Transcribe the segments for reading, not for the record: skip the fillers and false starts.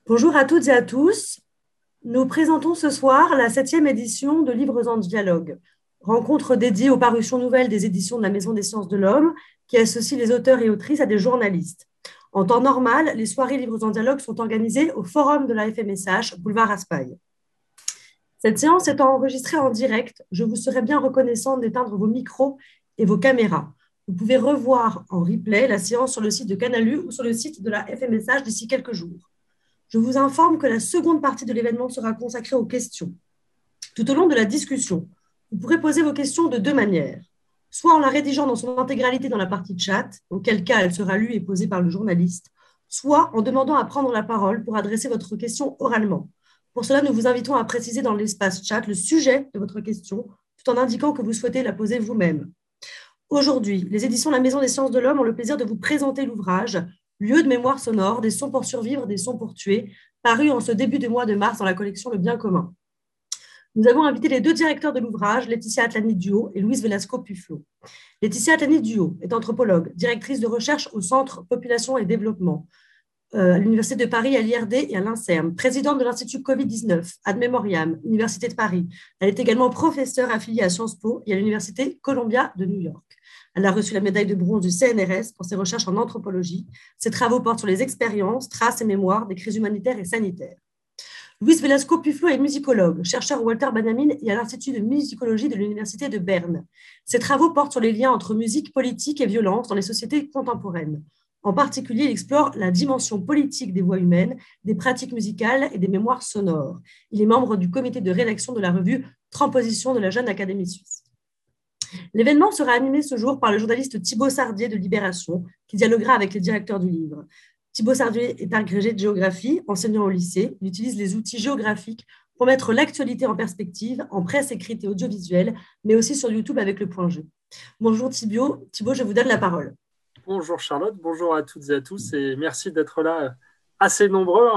Bonjour à toutes et à tous. Nous présentons ce soir la septième édition de Livres en dialogue, rencontre dédiée aux parutions nouvelles des éditions de la Maison des sciences de l'homme, qui associe les auteurs et autrices à des journalistes. En temps normal, les soirées Livres en dialogue sont organisées au Forum de la FMSH, boulevard Raspail. Cette séance étant enregistrée en direct, je vous serais bien reconnaissante d'éteindre vos micros et vos caméras. Vous pouvez revoir en replay la séance sur le site de Canalu ou sur le site de la FMSH d'ici quelques jours. Je vous informe que la seconde partie de l'événement sera consacrée aux questions. Tout au long de la discussion, vous pourrez poser vos questions de deux manières. Soit en la rédigeant dans son intégralité dans la partie chat, auquel cas elle sera lue et posée par le journaliste, soit en demandant à prendre la parole pour adresser votre question oralement. Pour cela, nous vous invitons à préciser dans l'espace chat le sujet de votre question, tout en indiquant que vous souhaitez la poser vous-même. Aujourd'hui, les éditions de la Maison des sciences de l'homme ont le plaisir de vous présenter l'ouvrage Lieu de mémoire sonore, des sons pour survivre, des sons pour tuer, paru en ce début de mois de mars dans la collection Le Bien commun. Nous avons invité les deux directeurs de l'ouvrage, Laetitia Atlani-Duhaut et Louise Velasco-Puflo. Laetitia Atlani-Duhaut est anthropologue, directrice de recherche au Centre Population et Développement, à l'Université de Paris, à l'IRD et à l'INSERM, présidente de l'Institut Covid-19, Ad Memoriam, Université de Paris. Elle est également professeure affiliée à Sciences Po et à l'Université Columbia de New York. Elle a reçu la médaille de bronze du CNRS pour ses recherches en anthropologie. Ses travaux portent sur les expériences, traces et mémoires des crises humanitaires et sanitaires. Louise Velasco-Puflo est musicologue, chercheur au Walter Benjamin et à l'Institut de musicologie de l'Université de Berne. Ses travaux portent sur les liens entre musique, politique et violence dans les sociétés contemporaines. En particulier, il explore la dimension politique des voix humaines, des pratiques musicales et des mémoires sonores. Il est membre du comité de rédaction de la revue Transposition de la Jeune Académie Suisse. L'événement sera animé ce jour par le journaliste Thibaut Sardier de Libération, qui dialoguera avec les directeurs du livre. Thibaut Sardier est agrégé de géographie, enseignant au lycée. Il utilise les outils géographiques pour mettre l'actualité en perspective, en presse écrite et audiovisuelle, mais aussi sur YouTube avec le point G. Bonjour Thibaut, je vous donne la parole. Bonjour Charlotte, bonjour à toutes et à tous et merci d'être là assez nombreux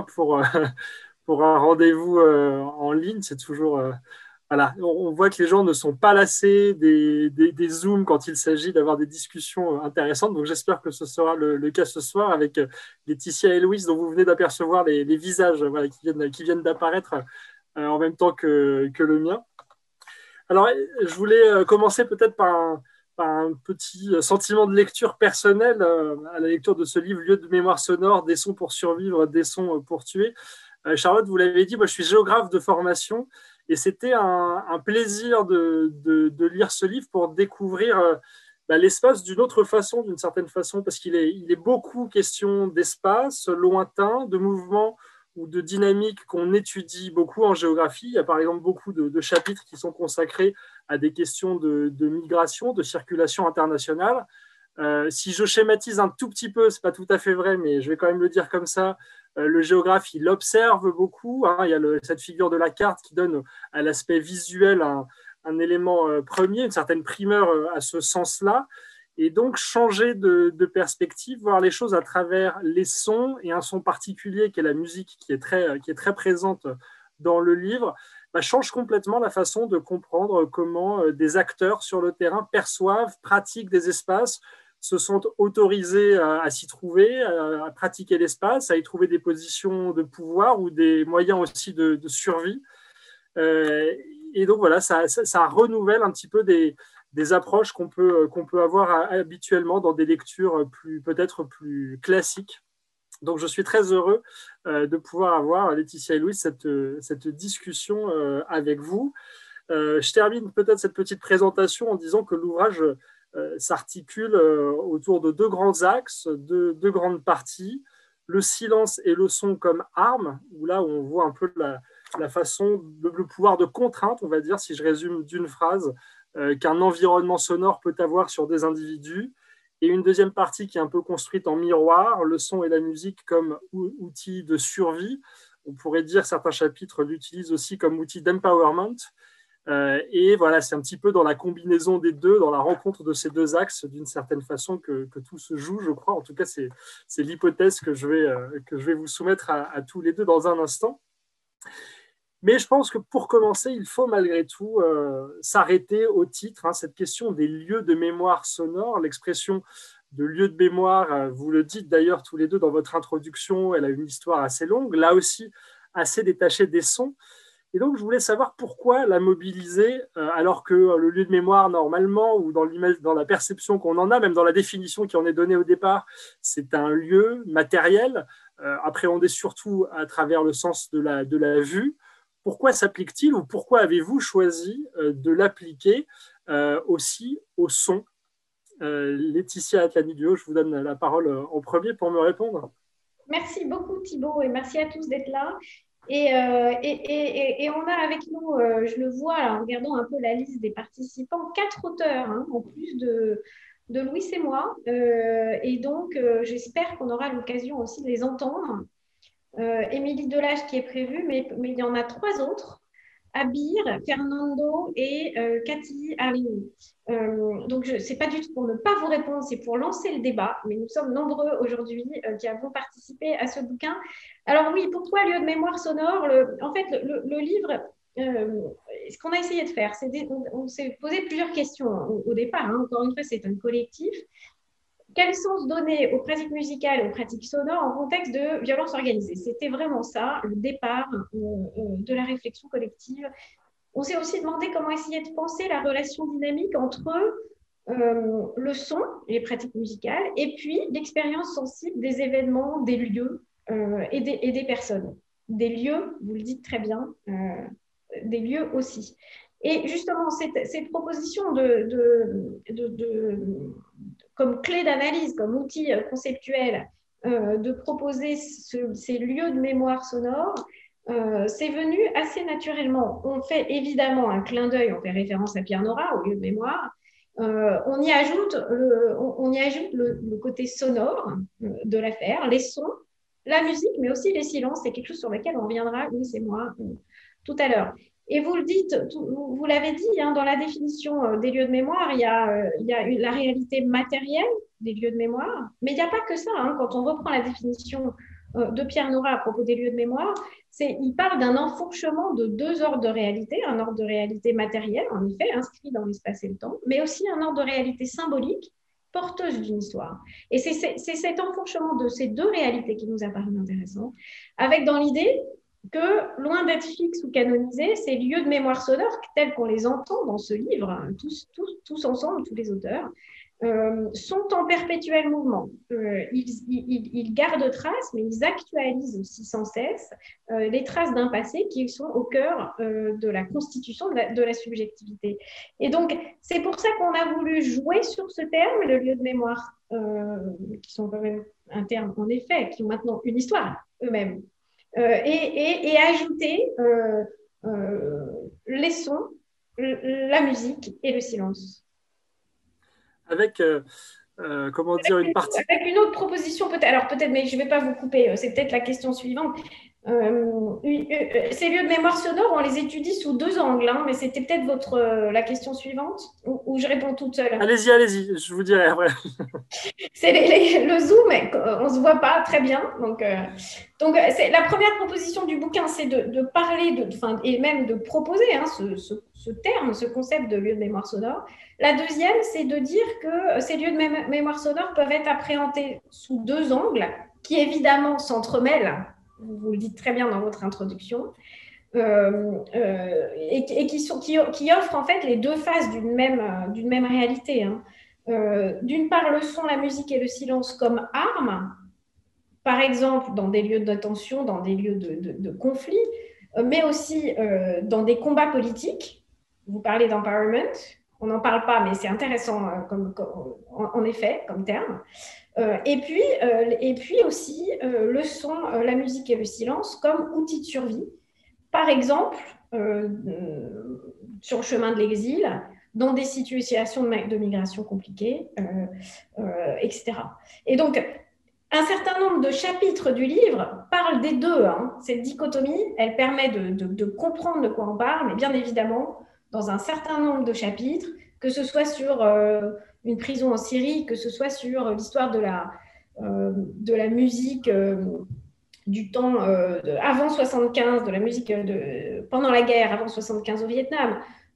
pour un rendez-vous en ligne. C'est toujours, voilà, on voit que les gens ne sont pas lassés des Zooms quand il s'agit d'avoir des discussions intéressantes. Donc j'espère que ce sera le cas ce soir avec Laetitia et Louise dont vous venez d'apercevoir les visages voilà, qui viennent d'apparaître en même temps que le mien. Alors je voulais commencer peut-être par un petit sentiment de lecture personnelle à la lecture de ce livre Lieu de mémoire sonore, des sons pour survivre, des sons pour tuer. Charlotte, vous l'avez dit, moi je suis géographe de formation et c'était un plaisir de lire ce livre pour découvrir l'espace d'une autre façon, d'une certaine façon, parce qu'il est beaucoup question d'espace lointain, de mouvements ou de dynamiques qu'on étudie beaucoup en géographie. Il y a par exemple beaucoup de chapitres qui sont consacrés à des questions de migration, de circulation internationale. Si je schématise un tout petit peu, ce n'est pas tout à fait vrai, mais je vais quand même le dire comme ça, le géographe, il observe beaucoup. Hein, il y a cette figure de la carte qui donne à l'aspect visuel un élément premier, une certaine primeur à ce sens-là. Et donc, changer de perspective, voir les choses à travers les sons et un son particulier qui est la musique, qui est très présente dans le livre, change complètement la façon de comprendre comment des acteurs sur le terrain perçoivent, pratiquent des espaces, se sont autorisés à s'y trouver, à pratiquer l'espace, à y trouver des positions de pouvoir ou des moyens aussi de survie. Et donc voilà, ça renouvelle un petit peu des approches qu'on peut avoir habituellement dans des lectures peut-être plus classiques. Donc, je suis très heureux de pouvoir avoir, Laetitia et Louise, cette discussion avec vous. Je termine peut-être cette petite présentation en disant que l'ouvrage s'articule autour de deux grands axes, deux grandes parties. Le silence et le son comme armes, où là, on voit un peu la façon, le pouvoir de contrainte, on va dire, si je résume d'une phrase, qu'un environnement sonore peut avoir sur des individus. Et une deuxième partie qui est un peu construite en miroir, le son et la musique comme outils de survie. On pourrait dire certains chapitres l'utilisent aussi comme outil d'empowerment. Et voilà, c'est un petit peu dans la combinaison des deux, dans la rencontre de ces deux axes, d'une certaine façon, que tout se joue, je crois. En tout cas, c'est l'hypothèse que je vais vous soumettre à tous les deux dans un instant. Mais je pense que pour commencer, il faut malgré tout s'arrêter au titre, hein, cette question des lieux de mémoire sonore. L'expression de lieu de mémoire. Vous le dites d'ailleurs tous les deux dans votre introduction, elle a une histoire assez longue, là aussi assez détachée des sons. Et donc, je voulais savoir pourquoi la mobiliser, alors que le lieu de mémoire, normalement, ou dans la perception qu'on en a, même dans la définition qui en est donnée au départ, c'est un lieu matériel, appréhendé surtout à travers le sens de la vue. Pourquoi s'applique-t-il ou pourquoi avez-vous choisi de l'appliquer aussi au son? Laetitia Atlanidio, je vous donne la parole en premier pour me répondre. Merci beaucoup Thibaut et merci à tous d'être là. Et on a avec nous, je le vois là, en regardant un peu la liste des participants, 4 auteurs, hein, en plus de Louis et moi. Et donc, j'espère qu'on aura l'occasion aussi de les entendre. Émilie Delage qui est prévue, mais il y en a 3 autres. Abir, Fernando et Cathy Arlini. Donc, ce n'est pas du tout pour ne pas vous répondre, c'est pour lancer le débat. Mais nous sommes nombreux aujourd'hui qui avons participé à ce bouquin. Alors oui, pourquoi lieu de mémoire sonore? En fait, le livre, ce qu'on a essayé de faire, on s'est posé plusieurs questions au départ. Hein. Encore une fois, c'est un collectif. Quel sens donner aux pratiques musicales et aux pratiques sonores en contexte de violence organisée? C'était vraiment ça, le départ de la réflexion collective. On s'est aussi demandé comment essayer de penser la relation dynamique entre le son et les pratiques musicales et puis l'expérience sensible des événements, des lieux et des personnes. Des lieux, vous le dites très bien, des lieux aussi. Et justement, cette proposition comme clé d'analyse, comme outil conceptuel, de proposer ces lieux de mémoire sonore, c'est venu assez naturellement. On fait évidemment un clin d'œil, on fait référence à Pierre Nora, au lieu de mémoire. On y ajoute le côté sonore de l'affaire, les sons, la musique, mais aussi les silences. C'est quelque chose sur lequel on reviendra, oui, c'est moi, tout à l'heure. Et vous le dites, vous l'avez dit, hein, dans la définition des lieux de mémoire, il y a la réalité matérielle des lieux de mémoire, mais il n'y a pas que ça. Hein, quand on reprend la définition de Pierre Nora à propos des lieux de mémoire, il parle d'un enfourchement de 2 ordres de réalité, un ordre de réalité matérielle, en effet, inscrit dans l'espace et le temps, mais aussi un ordre de réalité symbolique, porteuse d'une histoire. Et c'est cet enfourchement de ces 2 réalités qui nous a paru intéressant, avec dans l'idée que, loin d'être fixes ou canonisés, ces lieux de mémoire sonore, tels qu'on les entend dans ce livre, hein, tous ensemble, tous les auteurs, sont en perpétuel mouvement. Ils gardent trace, mais ils actualisent aussi sans cesse les traces d'un passé qui sont au cœur de la constitution de la subjectivité. Et donc, c'est pour ça qu'on a voulu jouer sur ce terme, le lieu de mémoire, qui sont quand même un terme, en effet, qui ont maintenant une histoire eux-mêmes. Et ajouter les sons, la musique et le silence. Avec, comment dire, une partie... Avec une autre proposition, peut-être. Alors peut-être, mais je ne vais pas vous couper, c'est peut-être la question suivante. Ces lieux de mémoire sonore, on les étudie sous 2 angles, hein, mais c'était peut-être la question suivante, ou je réponds toute seule. Allez-y, je vous dirai après. C'est le Zoom, on ne se voit pas très bien. Donc la première proposition du bouquin, c'est de parler, et même de proposer hein, ce terme, ce concept de lieu de mémoire sonore. La deuxième, c'est de dire que ces lieux de mémoire sonore peuvent être appréhendés sous 2 angles, qui évidemment s'entremêlent, vous le dites très bien dans votre introduction, et qui offrent en fait les 2 faces d'une même réalité. Hein. D'une part, le son, la musique et le silence comme armes, par exemple dans des lieux d'attention, dans des lieux de conflit, mais aussi dans des combats politiques. Vous parlez d'empowerment, on n'en parle pas, mais c'est intéressant en effet comme terme. Et puis aussi le son, la musique et le silence comme outil de survie. Par exemple, sur le chemin de l'exil, dans des situations de migration compliquées, etc. Et donc, un certain nombre de chapitres du livre parlent des 2. Hein. Cette dichotomie, elle permet de comprendre de quoi on parle, mais bien évidemment, dans un certain nombre de chapitres, que ce soit sur une prison en Syrie, que ce soit sur l'histoire de la musique du temps avant 75, de la musique pendant la guerre, avant 75 au Vietnam,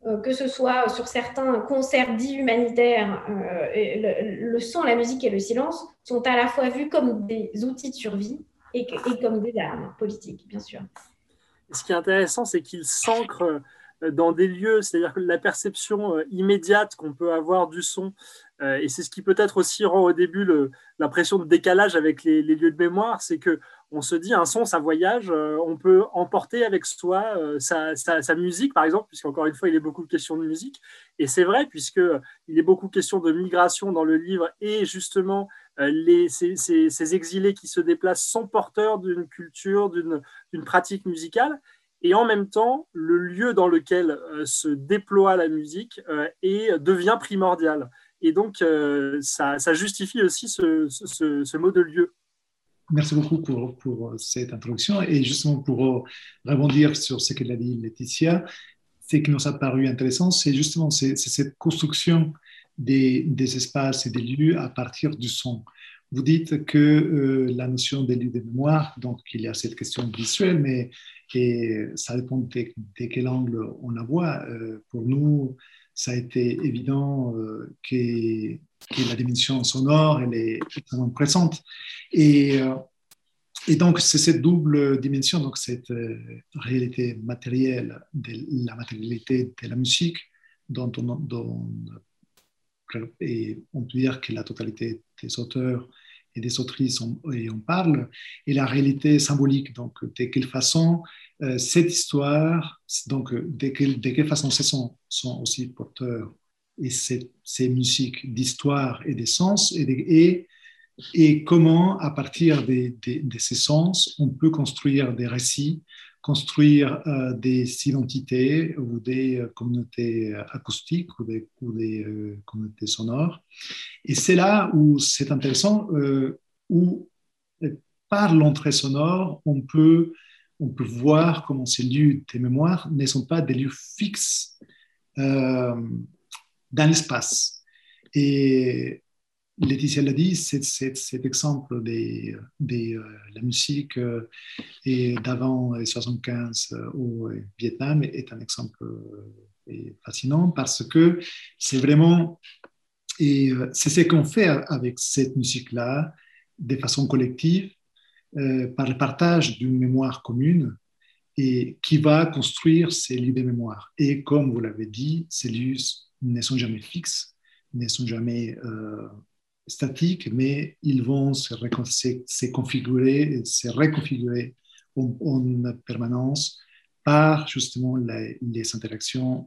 que ce soit sur certains concerts dits humanitaires, le son, la musique et le silence sont à la fois vus comme des outils de survie et comme des armes politiques, bien sûr. Ce qui est intéressant, c'est qu'il s'ancre dans des lieux, c'est-à-dire que la perception immédiate qu'on peut avoir du son, et c'est ce qui peut-être aussi rend au début l'impression de décalage avec les lieux de mémoire, c'est qu'on se dit un son, ça voyage, on peut emporter avec soi sa musique, par exemple, puisqu'encore une fois, il est beaucoup question de musique. Et c'est vrai, puisqu'il est beaucoup question de migration dans le livre, et justement, ces exilés qui se déplacent sont porteurs d'une culture, d'une pratique musicale. Et en même temps, le lieu dans lequel se déploie la musique devient primordial. Et donc, ça justifie aussi ce mot de lieu. Merci beaucoup pour cette introduction. Et justement, pour rebondir sur ce qu'elle a dit Laetitia, ce qui nous a paru intéressant, c'est justement cette construction des espaces et des lieux à partir du son. Vous dites que la notion des lieux de mémoire, donc il y a cette question visuelle, mais ça dépend de quel angle on la voit. Pour nous, ça a été évident que la dimension sonore, elle est extrêmement présente. Et donc, c'est cette double dimension, donc cette réalité matérielle, la matérialité de la musique, et on peut dire que la totalité des auteurs et des autrices en parlent, et la réalité symbolique, donc de quelle façon cette histoire, donc de quelle façon ces sons sont aussi porteurs, et ces musiques d'histoire et d'essence, et comment, à partir de ces sens, on peut construire des récits, construire des identités ou des communautés acoustiques ou des communautés sonores. Et c'est là où c'est intéressant, où par l'entrée sonore, on peut voir comment ces lieux de mémoire ne sont pas des lieux fixes dans l'espace. Et Laetitia l'a dit, cet exemple de la musique d'avant 75 au Vietnam est un exemple fascinant parce que c'est vraiment, et c'est ce qu'on fait avec cette musique-là de façon collective, par le partage d'une mémoire commune et qui va construire ces lieux de mémoire. Et comme vous l'avez dit, ces lieux ne sont jamais fixes, ne sont jamais statiques, mais ils vont se configurer, se reconfigurer en permanence par justement les interactions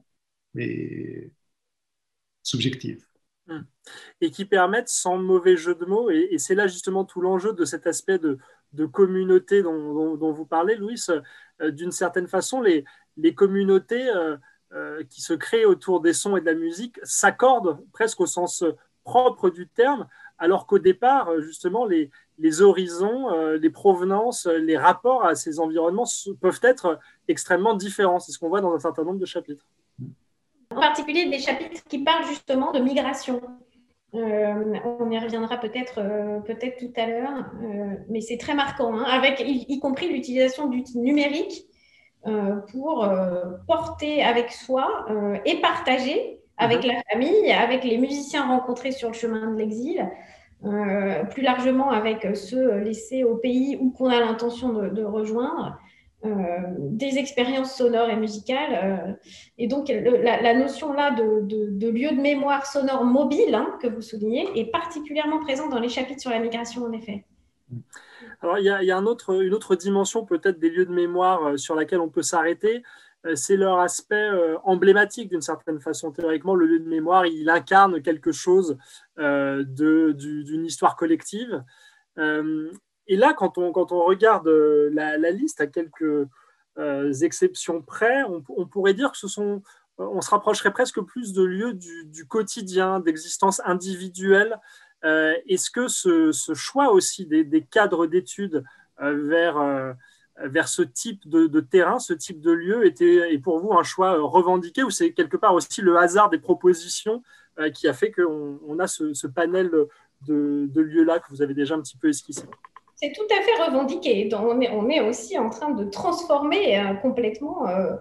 subjectives. Et qui permettent, sans mauvais jeu de mots, et c'est là justement tout l'enjeu de cet aspect de communauté dont vous parlez, Louis, d'une certaine façon, les communautés qui se créent autour des sons et de la musique s'accordent presque au sens propre du terme, alors qu'au départ, justement, les horizons, les provenances, les rapports à ces environnements peuvent être extrêmement différents. C'est ce qu'on voit dans un certain nombre de chapitres. En particulier des chapitres qui parlent justement de migration. On y reviendra peut-être tout à l'heure, mais c'est très marquant, hein, avec y compris l'utilisation d'outils numériques pour porter avec soi et partager avec la famille, avec les musiciens rencontrés sur le chemin de l'exil, plus largement avec ceux laissés au pays ou qu'on a l'intention de rejoindre, des expériences sonores et musicales. Et donc, la notion là de lieu de mémoire sonore mobile, hein, que vous soulignez, est particulièrement présente dans les chapitres sur la migration, en effet. Alors, il y a une autre dimension peut-être des lieux de mémoire sur laquelle on peut s'arrêter, c'est leur aspect emblématique d'une certaine façon. Théoriquement, le lieu de mémoire, il incarne quelque chose d'une histoire collective. Et là, quand on regarde la liste à quelques exceptions près, on pourrait dire que on se rapprocherait presque plus de lieux du quotidien, d'existence individuelle. Est-ce que ce choix aussi des cadres d'études vers ce type de terrain, ce type de lieu, est pour vous un choix revendiqué, ou c'est quelque part aussi le hasard des propositions qui a fait qu'on a ce panel de lieux-là que vous avez déjà un petit peu esquissé? C'est tout à fait revendiqué. On est aussi en train de transformer complètement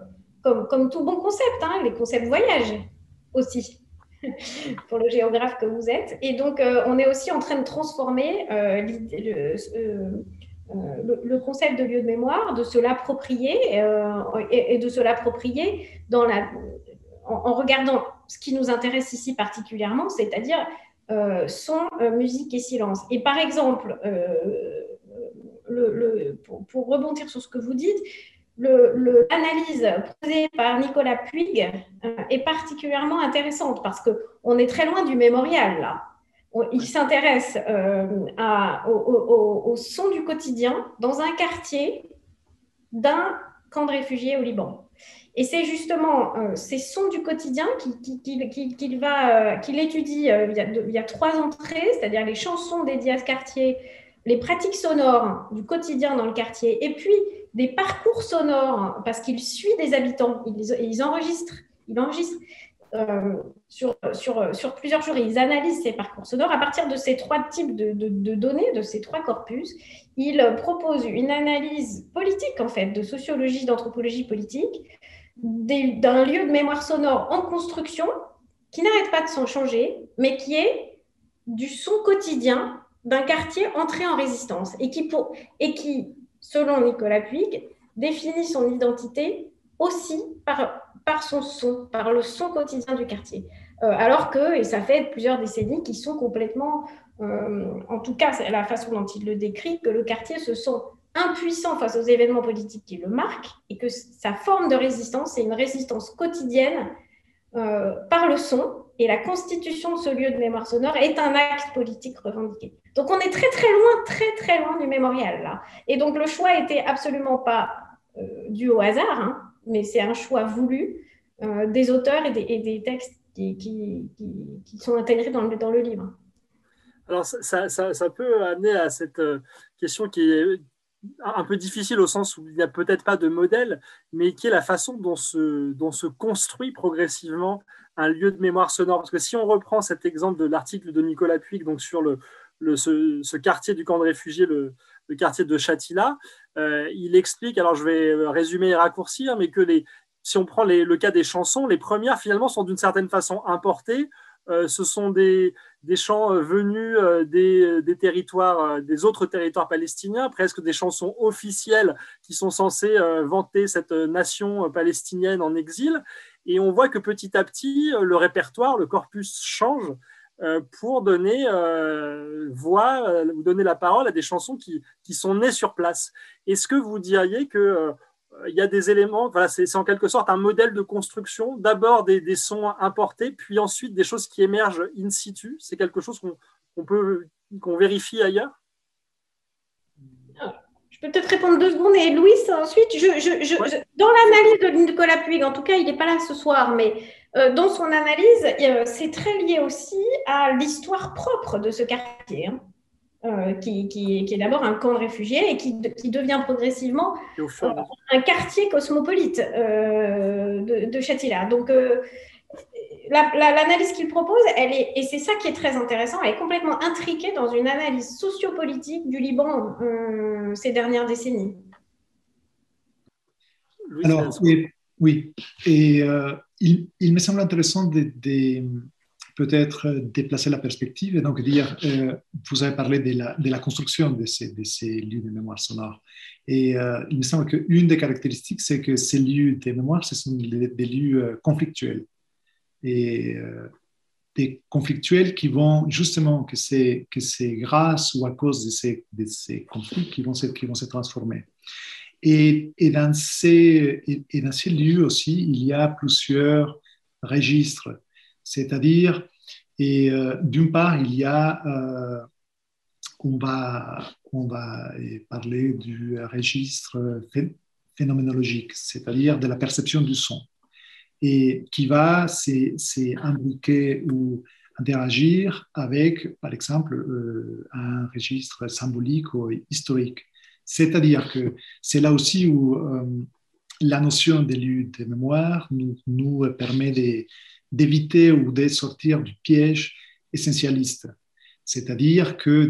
comme tout bon concept, hein, les concepts voyagent aussi, pour le géographe que vous êtes. Et donc, on est aussi en train de transformer le concept de lieu de mémoire, de se l'approprier et de se l'approprier en regardant ce qui nous intéresse ici particulièrement, c'est-à-dire son, musique et silence. Et par exemple, pour rebondir sur ce que vous dites, l'analyse posée par Nicolas Puig est particulièrement intéressante parce qu'on est très loin du mémorial là. Il s'intéresse au son du quotidien dans un quartier d'un camp de réfugiés au Liban. Et c'est justement ces sons du quotidien qu'il étudie. Il y a 3 entrées, c'est-à-dire les chansons dédiées à ce quartier, les pratiques sonores du quotidien dans le quartier, et puis des parcours sonores, parce qu'il suit des habitants, ils enregistrent sur plusieurs jours, ils analysent ces parcours sonores. À partir de ces 3 types de données, de ces 3 corpus, il propose une analyse politique, en fait, de sociologie, d'anthropologie politique, d'un lieu de mémoire sonore en construction qui n'arrête pas de s'en changer, mais qui est du son quotidien d'un quartier entré en résistance et qui, selon Nicolas Puig, définit son identité aussi par son son, par le son quotidien du quartier. Alors que, et ça fait plusieurs décennies, qu'ils sont complètement, en tout cas, c'est la façon dont il le décrit, que le quartier se sent impuissant face aux événements politiques qui le marquent et que sa forme de résistance, c'est une résistance quotidienne par le son, et la constitution de ce lieu de mémoire sonore est un acte politique revendiqué. Donc on est très loin du mémorial là. Et donc le choix était absolument pas dû au hasard, hein, mais c'est un choix voulu des auteurs et des textes qui sont intégrés dans le livre. Alors ça peut amener à cette question qui est un peu difficile au sens où il n'y a peut-être pas de modèle, mais qui est la façon dont se construit progressivement un lieu de mémoire sonore. Parce que si on reprend cet exemple de l'article de Nicolas Puig donc sur ce quartier du camp de réfugiés, le quartier de Shatila, il explique, alors je vais résumer et raccourcir, mais que si on prend le cas des chansons, les premières finalement sont d'une certaine façon importées. Ce sont des chants venus des territoires, des autres territoires palestiniens, presque des chansons officielles qui sont censées vanter cette nation palestinienne en exil. Et on voit que petit à petit, le répertoire, le corpus change pour donner voix ou donner la parole à des chansons qui sont nées sur place. Est-ce que vous diriez que il y a des éléments, voilà, c'est en quelque sorte un modèle de construction, d'abord des sons importés, puis ensuite des choses qui émergent in situ. C'est quelque chose qu'on vérifie ailleurs? Je peux peut-être répondre 2 secondes et Louis ensuite. Dans l'analyse de Nicolas Puig, en tout cas, il n'est pas là ce soir, mais dans son analyse, c'est très lié aussi à l'histoire propre de ce quartier. Hein. Qui est d'abord un camp de réfugiés et qui devient progressivement un quartier cosmopolite de Shatila. Donc, l'analyse qu'il propose, et c'est ça qui est très intéressant, elle est complètement intriquée dans une analyse sociopolitique du Liban ces dernières décennies. Alors, oui. Et il me semble intéressant de peut-être déplacer la perspective et donc dire, vous avez parlé de la construction de ces lieux de mémoire sonore. Et il me semble qu'une des caractéristiques, c'est que ces lieux de mémoire, ce sont des lieux conflictuels. Et des conflictuels qui vont, justement, que c'est grâce ou à cause de ces conflits qui vont se transformer. Et dans ces lieux aussi, il y a plusieurs registres. C'est-à-dire, d'une part, il y a, on va parler du registre phénoménologique, c'est-à-dire de la perception du son, et qui va s'imbriquer ou interagir avec, par exemple, un registre symbolique ou historique. C'est-à-dire que c'est là aussi où la notion de lieu de mémoire nous permet d'éviter ou de sortir du piège essentialiste. C'est-à-dire que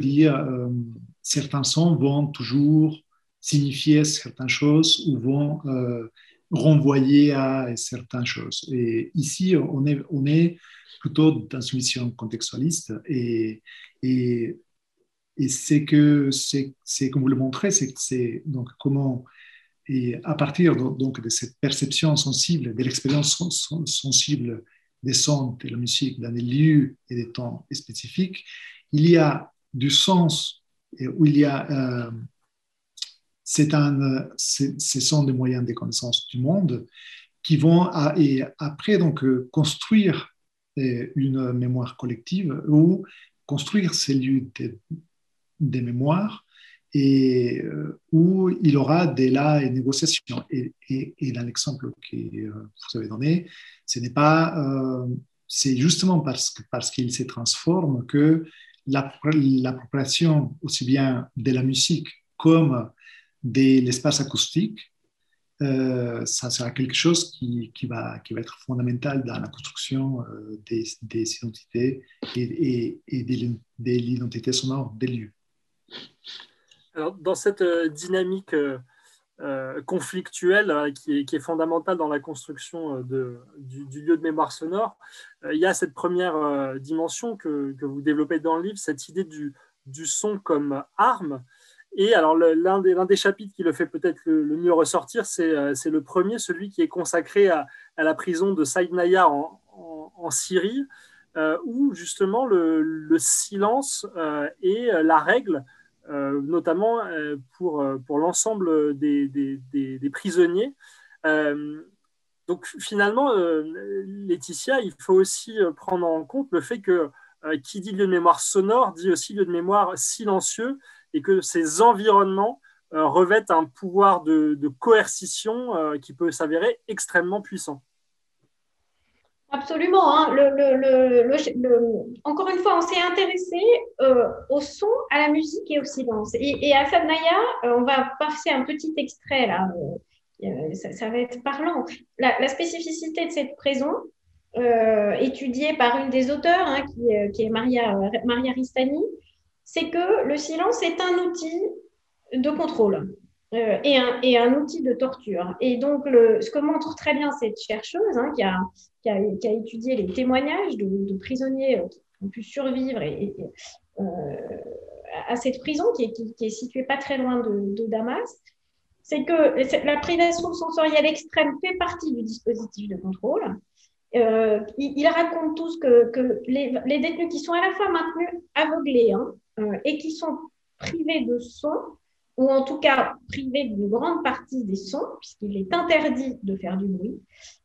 certains sons vont toujours signifier certaines choses ou vont renvoyer à certaines choses. Et ici, on est plutôt dans une vision contextualiste et, et c'est comme vous le montrez, c'est donc comment, et à partir donc de cette perception sensible, de l'expérience sensible des sons, de la musique dans des lieux et des temps spécifiques, il y a du sens où il y a ce sont des moyens de connaissance du monde qui vont et après donc construire une mémoire collective ou construire ces lieux de mémoire et où il y aura des là et négociations. Et dans l'exemple que vous avez donné, ce n'est pas, c'est justement parce qu'il se transforme que l'appropriation aussi bien de la musique comme de l'espace acoustique, ça sera quelque chose qui va être fondamental dans la construction des identités et de l'identité sonore des lieux. Alors, dans cette dynamique conflictuelle qui est fondamentale dans la construction du lieu de mémoire sonore, il y a cette première dimension que vous développez dans le livre, cette idée du son comme arme. Et alors, l'un des chapitres qui le fait peut-être le mieux ressortir, c'est le premier, celui qui est consacré à la prison de Saïdnaya en Syrie, où justement le silence est la règle, notamment pour l'ensemble des prisonniers. Donc finalement, Laetitia, il faut aussi prendre en compte le fait que qui dit lieu de mémoire sonore dit aussi lieu de mémoire silencieux, et que ces environnements revêtent un pouvoir de coercition qui peut s'avérer extrêmement puissant. Absolument. Hein. Encore une fois, on s'est intéressé au son, à la musique et au silence. Et à Saïdnaya, on va passer un petit extrait là. Ça va être parlant. La spécificité de cette prison, étudiée par une des auteurs, hein, qui est Maria c'est que le silence est un outil de contrôle et un outil de torture. Et donc, ce que montre très bien cette chercheuse, hein, qui a étudié les témoignages de prisonniers qui ont pu survivre à cette prison qui est située pas très loin de Damas, c'est que la privation sensorielle extrême fait partie du dispositif de contrôle. Il raconte tous que les détenus qui sont à la fois maintenus aveuglés et qui sont privés de son, ou en tout cas privés d'une grande partie des sons, puisqu'il est interdit de faire du bruit,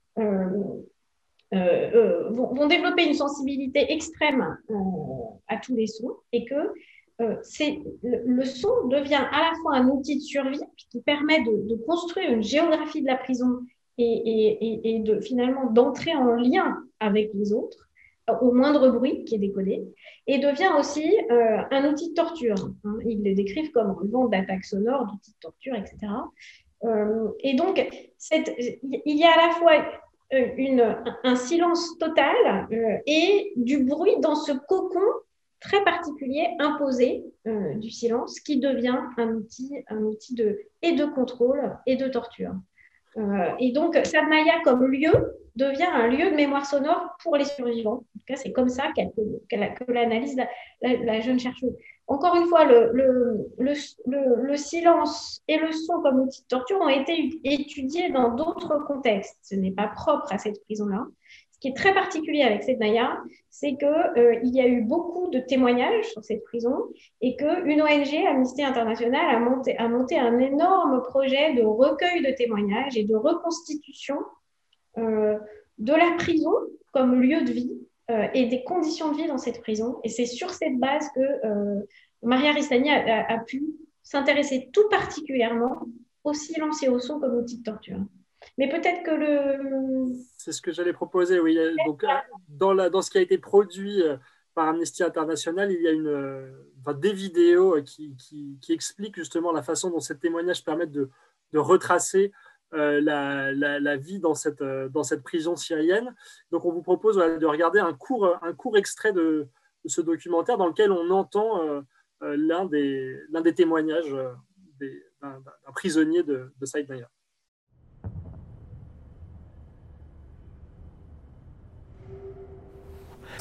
vont développer une sensibilité extrême à tous les sons, et que le son devient à la fois un outil de survie qui permet de construire une géographie de la prison et finalement d'entrer en lien avec les autres au moindre bruit qui est décodé, et devient aussi un outil de torture. Hein. Ils le décrivent comme relevant d'attaques sonores, d'outils de torture, etc. Et donc, il y a à la fois un silence total et du bruit dans ce cocon très particulier imposé du silence qui devient un outil de contrôle et de torture. Et donc, Saïdnaya comme lieu devient un lieu de mémoire sonore pour les survivants. En tout cas, c'est comme ça que l'analyse la jeune chercheuse. Encore une fois, le silence et le son comme outil de torture ont été étudiés dans d'autres contextes. Ce n'est pas propre à cette prison-là. Ce qui est très particulier avec Saïdnaya, c'est qu'il y a eu beaucoup de témoignages sur cette prison et qu'une ONG, Amnesty International, a monté un énorme projet de recueil de témoignages et de reconstitution de la prison comme lieu de vie et des conditions de vie dans cette prison. Et c'est sur cette base que Maria Ristani a pu s'intéresser tout particulièrement au silence et au son comme outil de torture. Mais peut-être que C'est ce que j'allais proposer, oui. Donc, dans ce qui a été produit par Amnesty International, il y a des vidéos qui expliquent justement la façon dont ces témoignages permettent de retracer la vie dans cette prison syrienne. Donc, on vous propose de regarder un court extrait de ce documentaire dans lequel on entend l'un des témoignages d'un prisonnier de Saïdnaya.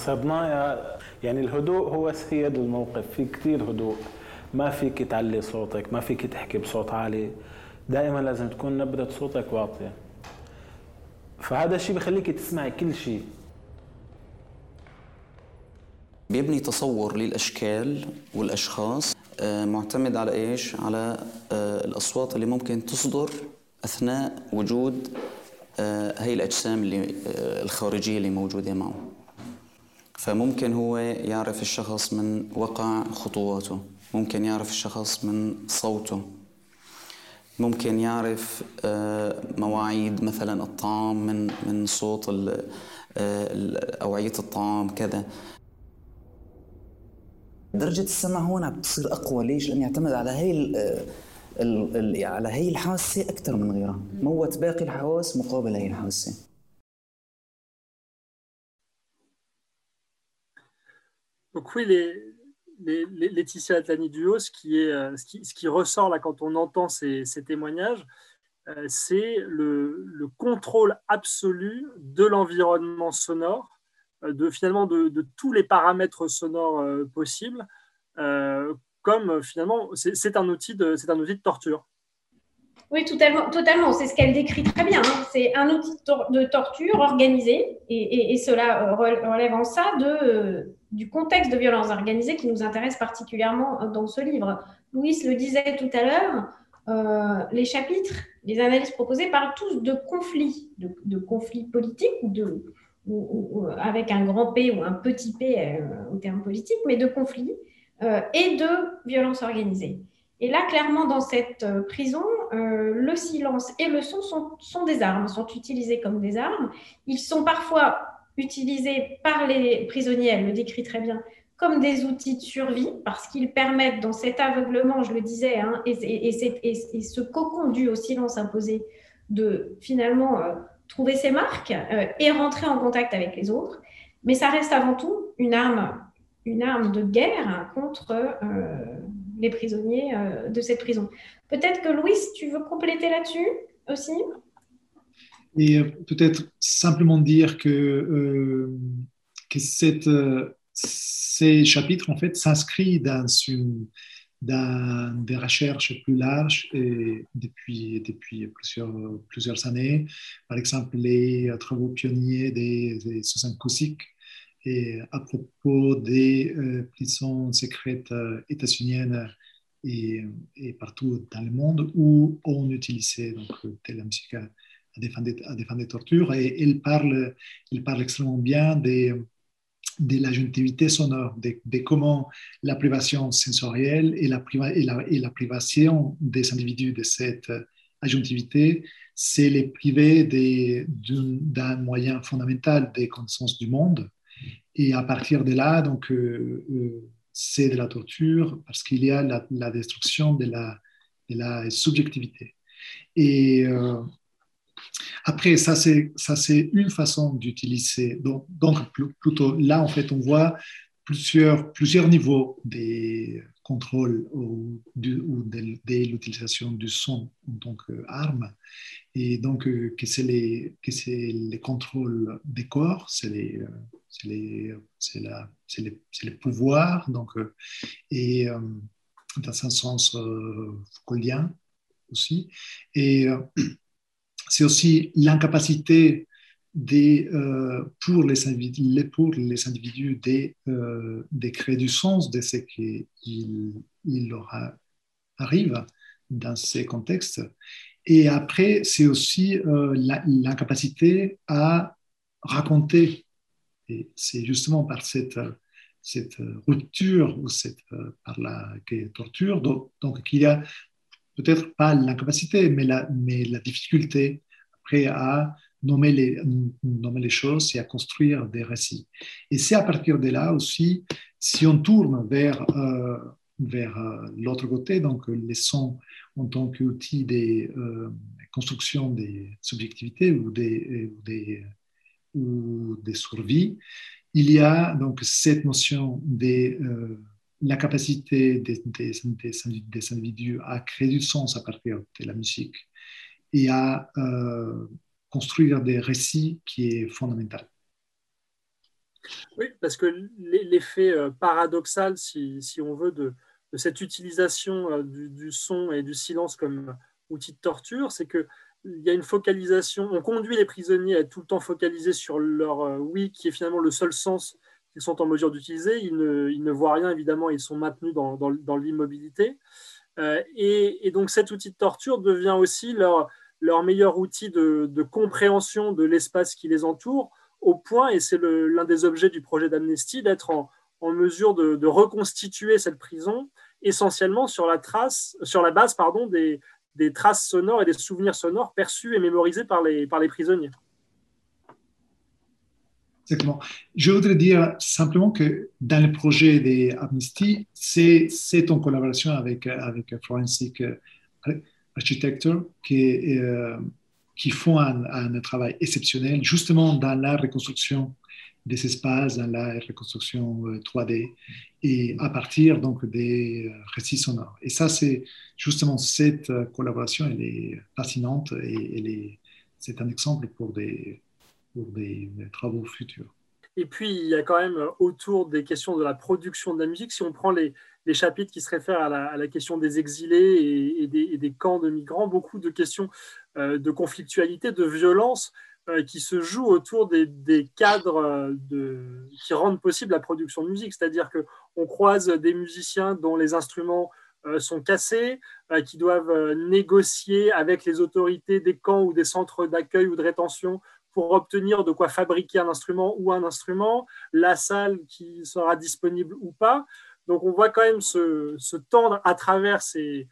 صرنا يعني الهدوء هو سيد الموقف، في كثير هدوء، ما فيك تعلي صوتك، ما فيك تحكي بصوت عالي، دائما لازم تكون نبرة صوتك واطية، فهذا الشيء بخليك تسمعي كل شيء. بيبني تصور للأشكال والأشخاص معتمد على إيش؟ على الأصوات اللي ممكن تصدر أثناء وجود هاي الأجسام الخارجية اللي موجودة معه. فممكن هو يعرف الشخص من وقع خطواته، ممكن يعرف الشخص من صوته، ممكن يعرف مواعيد مثلا الطعام من صوت أوعية الطعام كذا. درجة السمع هون عم تصير أقوى. ليش؟ لأن يعتمد على على هي الحاسة أكثر من غيرها، موت باقي الحواس مقابل هي الحاسة. Donc oui, Laetitia Atlani-Duhaut, ce qui ressort là quand on entend ces témoignages, c'est le contrôle absolu de l'environnement sonore, finalement de tous les paramètres sonores possibles, comme finalement c'est un outil de torture. Oui, totalement. C'est ce qu'elle décrit très bien. Hein. C'est un outil de torture organisé, et cela relève en ça du contexte de violence organisée qui nous intéresse particulièrement dans ce livre. Louis le disait tout à l'heure, les chapitres, les analyses proposées parlent tous de conflits, de conflits politiques, ou avec un grand P ou un petit p au terme politique, mais de conflits et de violence organisée. Et là, clairement, dans cette prison, le silence et le son sont des armes, sont utilisés comme des armes. Ils sont parfois utilisés par les prisonniers, elle le décrit très bien, comme des outils de survie, parce qu'ils permettent, dans cet aveuglement, je le disais, hein, et ce cocon dû au silence imposé, de finalement trouver ses marques et rentrer en contact avec les autres. Mais ça reste avant tout une arme de guerre contre les prisonniers de cette prison. Peut-être que Louis, tu veux compléter là-dessus aussi? Et peut-être simplement dire que ces chapitres en fait s'inscrivent dans des recherches plus larges et depuis plusieurs années. Par exemple, les travaux pionniers des Susan Cusick et à propos des prisons secrètes états-uniennes et partout dans le monde où on utilisait donc la musique à des fins de torture. Et il parle extrêmement bien de la jonctivité sonore, de comment la privation sensorielle et la privation des individus de cette adjonctivité, c'est les priver d'un moyen fondamental de connaissance du monde. Et à partir de là, donc, c'est de la torture parce qu'il y a la destruction de la subjectivité. Et après, ça c'est une façon d'utiliser. Donc plutôt là, en fait, on voit plusieurs niveaux des contrôles ou de l'utilisation du son en tant qu'arme. Et donc, que c'est les contrôles des corps, c'est les pouvoirs, donc, et dans un sens Foucaultien aussi. Et c'est aussi l'incapacité pour les individus de créer du sens de ce qu'il leur arrive dans ces contextes. Et après, c'est aussi l'incapacité à raconter. Et c'est justement par cette rupture ou par la torture, donc qu'il y a peut-être pas l'incapacité, mais la difficulté après à nommer les choses et à construire des récits. Et c'est à partir de là aussi, si on tourne vers l'autre côté, donc les sons en tant qu'outil de construction des subjectivités ou des survies, il y a donc cette notion de la capacité des individus à créer du sens à partir de la musique et à construire des récits qui est fondamental. Oui, parce que l'effet paradoxal, si on veut, de cette utilisation du son et du silence comme outil de torture, c'est qu'il y a une focalisation, on conduit les prisonniers à être tout le temps focalisés sur leur oui, qui est finalement le seul sens qu'ils sont en mesure d'utiliser. Ils ne voient rien, évidemment, ils sont maintenus dans l'immobilité. Et donc cet outil de torture devient aussi leur meilleur outil de compréhension de l'espace qui les entoure, au point, et c'est l'un des objets du projet d'Amnesty, d'être en mesure de reconstituer cette prison essentiellement sur la base des traces sonores et des souvenirs sonores perçus et mémorisés par les prisonniers. Exactement. Je voudrais dire simplement que dans le projet d'Amnesty, c'est en collaboration avec Forensic Architecture qui font un travail exceptionnel justement dans la reconstruction des espaces, dans la reconstruction 3D et à partir donc des récits sonores. Et ça, c'est justement cette collaboration, elle est fascinante et c'est un exemple pour des travaux futurs. Et puis, il y a quand même autour des questions de la production de la musique, si on prend les chapitres qui se réfèrent à la question des exilés et des camps de migrants, beaucoup de questions de conflictualité, de violence qui se jouent autour des cadres qui rendent possible la production de musique. C'est-à-dire qu'on croise des musiciens dont les instruments sont cassés, qui doivent négocier avec les autorités des camps ou des centres d'accueil ou de rétention pour obtenir de quoi fabriquer un instrument ou un instrument, la salle qui sera disponible ou pas. Donc on voit quand même se tendre à travers ces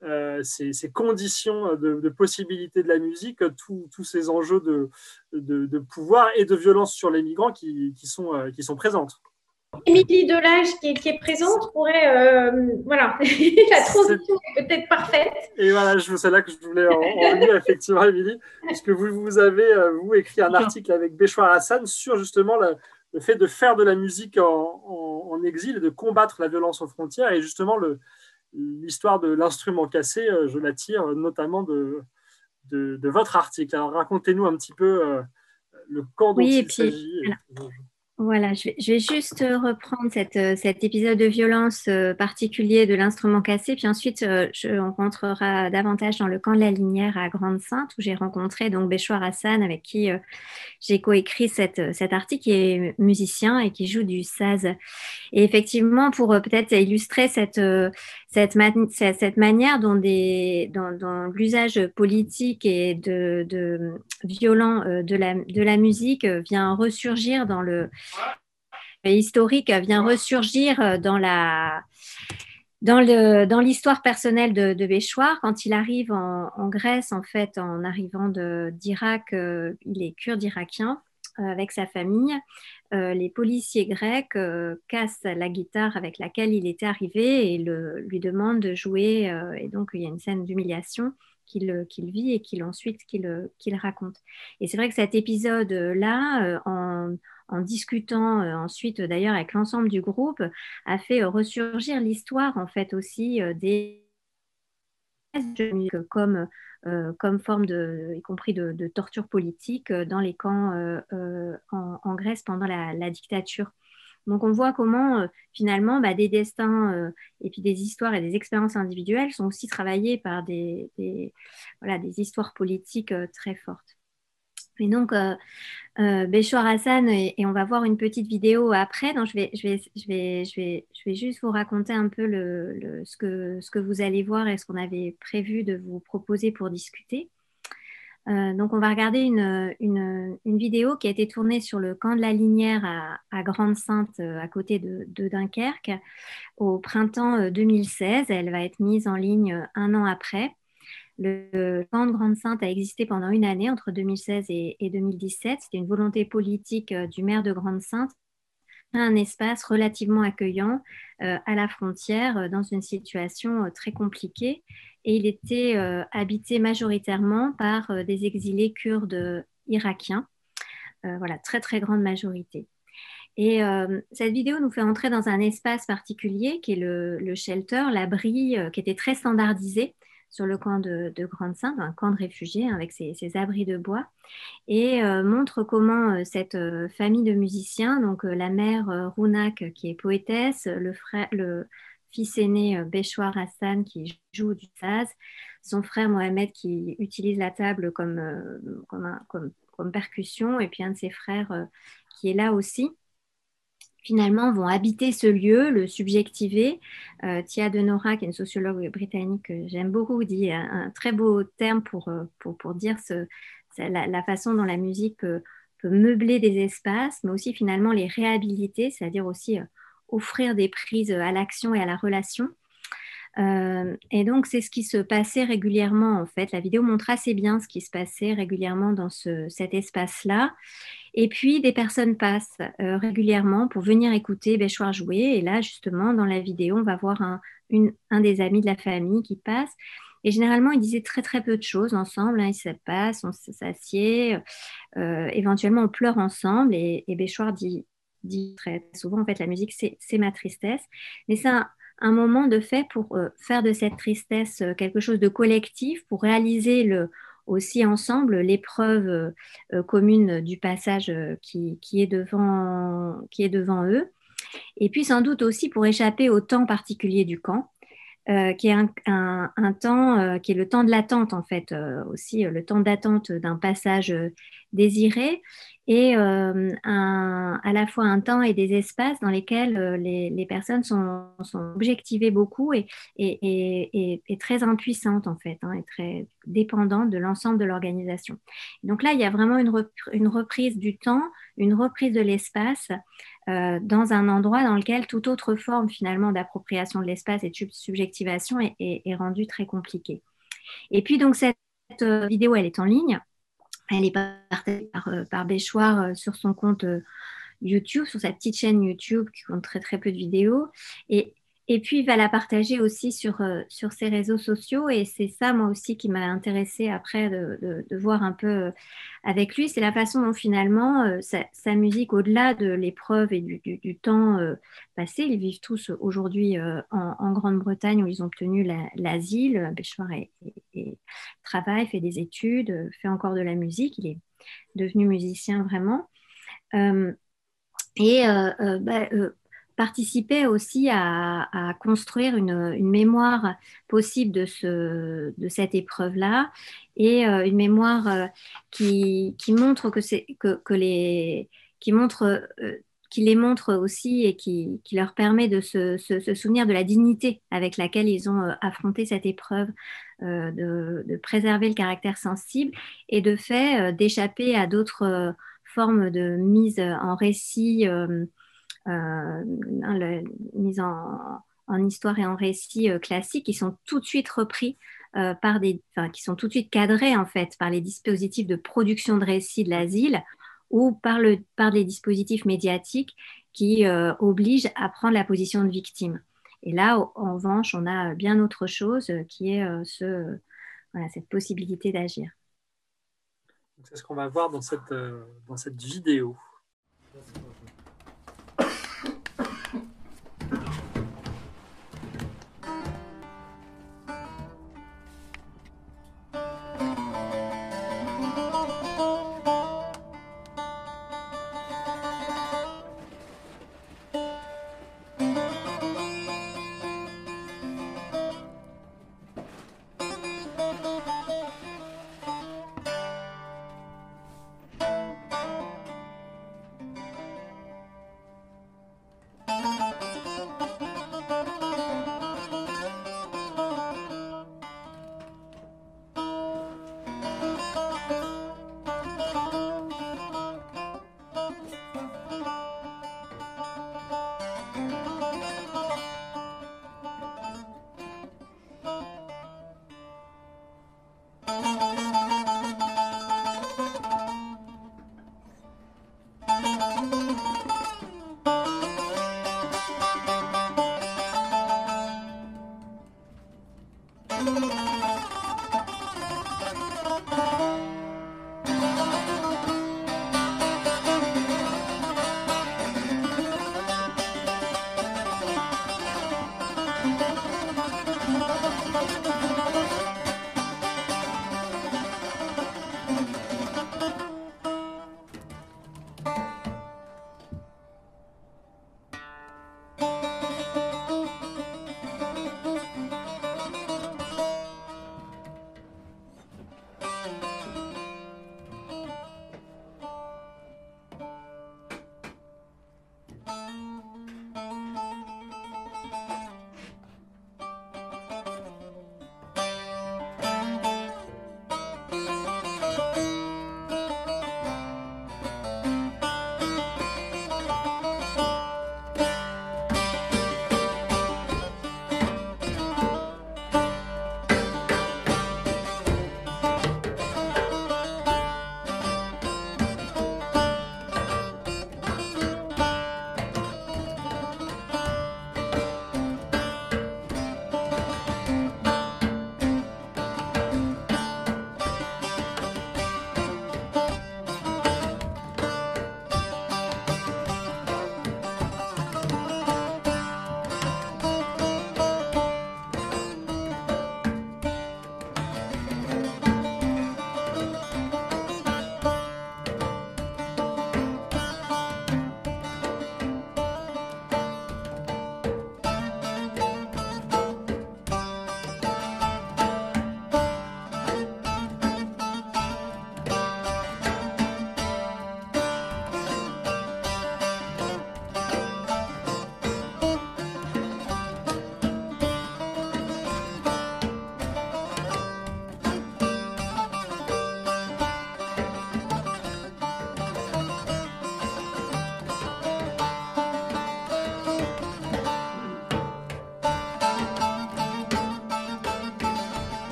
conditions de possibilité de la musique, tous ces enjeux de pouvoir et de violence sur les migrants qui sont présentes. Émilie Delage qui est présente pourrait, voilà, la transition est peut-être parfaite. Et voilà, c'est là que je voulais en venir, effectivement, Émilie, puisque vous avez écrit un article avec Béchoir Hassan sur justement le fait de faire de la musique en exil et de combattre la violence aux frontières, et justement l'histoire de l'instrument cassé, je la tire notamment de votre article. Alors racontez-nous un petit peu le camp dont il s'agit. Voilà, je vais juste reprendre cet épisode de violence particulier de l'instrument cassé, puis ensuite on rentrera davantage dans le camp de la Linière à Grande-Synthe, où j'ai rencontré donc Béchoir Hassan, avec qui j'ai coécrit cet article, qui est musicien et qui joue du saz. Et effectivement, pour peut-être illustrer cette manière dont l'usage politique et de violent de la musique vient ressurgir dans le historique, vient ressurgir dans l'histoire personnelle de Béchoir. Quand il arrive en Grèce, en fait, en arrivant d'Irak, il est kurde irakien avec sa famille. Les policiers grecs cassent la guitare avec laquelle il était arrivé et lui demandent de jouer. Et donc, il y a une scène d'humiliation qu'il vit et qu'il raconte. Et c'est vrai que cet épisode-là, en discutant ensuite d'ailleurs avec l'ensemble du groupe, a fait ressurgir l'histoire en fait aussi des comme forme y compris de torture politique dans les camps en Grèce pendant la dictature. Donc on voit comment finalement des destins et puis des histoires et des expériences individuelles sont aussi travaillées par des histoires politiques très fortes. Et donc, Béchoir Hassan, et on va voir une petite vidéo après. Donc, je vais juste vous raconter un peu ce que vous allez voir et ce qu'on avait prévu de vous proposer pour discuter. Donc, on va regarder une vidéo qui a été tournée sur le camp de la Linière à Grande-Synthe, à côté de Dunkerque, au printemps 2016. Elle va être mise en ligne un an après. Le camp de Grande-Synthe a existé pendant une année, entre 2016 et 2017. C'était une volonté politique du maire de Grande-Synthe, un espace relativement accueillant à la frontière dans une situation très compliquée. Et il était habité majoritairement par des exilés kurdes irakiens. Voilà, très très grande majorité. Et cette vidéo nous fait entrer dans un espace particulier qui est le shelter, l'abri, qui était très standardisé. sur le camp de Grande-Synthe, un camp de réfugiés avec ses abris de bois, et montre comment cette famille de musiciens, donc la mère Rounak qui est poétesse, le fils aîné Béchoir Hassan qui joue du saz, son frère Mohamed qui utilise la table comme percussion, et puis un de ses frères qui est là aussi, finalement vont habiter ce lieu, le subjectiver. Tia Denora, qui est une sociologue britannique que j'aime beaucoup, dit un très beau terme pour dire la façon dont la musique peut meubler des espaces, mais aussi finalement les réhabiliter, c'est-à-dire aussi offrir des prises à l'action et à la relation. Et donc, c'est ce qui se passait régulièrement, en fait. La vidéo montre assez bien ce qui se passait régulièrement dans cet espace-là. Et puis, des personnes passent régulièrement pour venir écouter Béchoir jouer. Et là, justement, dans la vidéo, on va voir un des amis de la famille qui passe. Et généralement, ils disaient très, très peu de choses ensemble. Ils se passent, on s'assied. Éventuellement, on pleure ensemble. Et Béchoir dit très souvent, en fait, la musique, c'est ma tristesse. Mais c'est un moment de fait pour faire de cette tristesse quelque chose de collectif, pour réaliser aussi ensemble l'épreuve commune du passage qui est devant eux. Et puis sans doute aussi pour échapper au temps particulier du camp, qui est un temps qui est le temps de l'attente, en fait, aussi le temps d'attente d'un passage désiré, et à la fois un temps et des espaces dans lesquels les personnes sont objectivées beaucoup et très impuissantes, en fait, et très dépendantes de l'ensemble de l'organisation. Donc là, il y a vraiment une reprise du temps, une reprise de l'espace, dans un endroit dans lequel toute autre forme finalement d'appropriation de l'espace et de subjectivation est rendue très compliquée. Et puis donc cette vidéo, elle est en ligne, elle est partagée par Béchoir sur son compte YouTube, sur sa petite chaîne YouTube qui compte très très peu de vidéos, et puis il va la partager aussi sur ses réseaux sociaux, et c'est ça moi aussi qui m'a intéressée après de voir un peu avec lui, c'est la façon dont finalement sa musique, au-delà de l'épreuve et du temps passé, ils vivent tous aujourd'hui en Grande-Bretagne où ils ont obtenu l'asile. Béchoir travaille, fait des études, fait encore de la musique, il est devenu musicien vraiment. Participait aussi à construire une mémoire possible de cette épreuve-là, et une mémoire qui les montre aussi, et qui leur permet de se souvenir de la dignité avec laquelle ils ont affronté cette épreuve, de préserver le caractère sensible, et de fait d'échapper à d'autres formes de mise en récit, mise en histoire et en récit classique, qui sont tout de suite repris qui sont tout de suite cadrés en fait par les dispositifs de production de récits de l'asile, ou par les dispositifs médiatiques qui obligent à prendre la position de victime. Et là, en revanche, on a bien autre chose qui est cette possibilité d'agir. C'est ce qu'on va voir dans cette vidéo.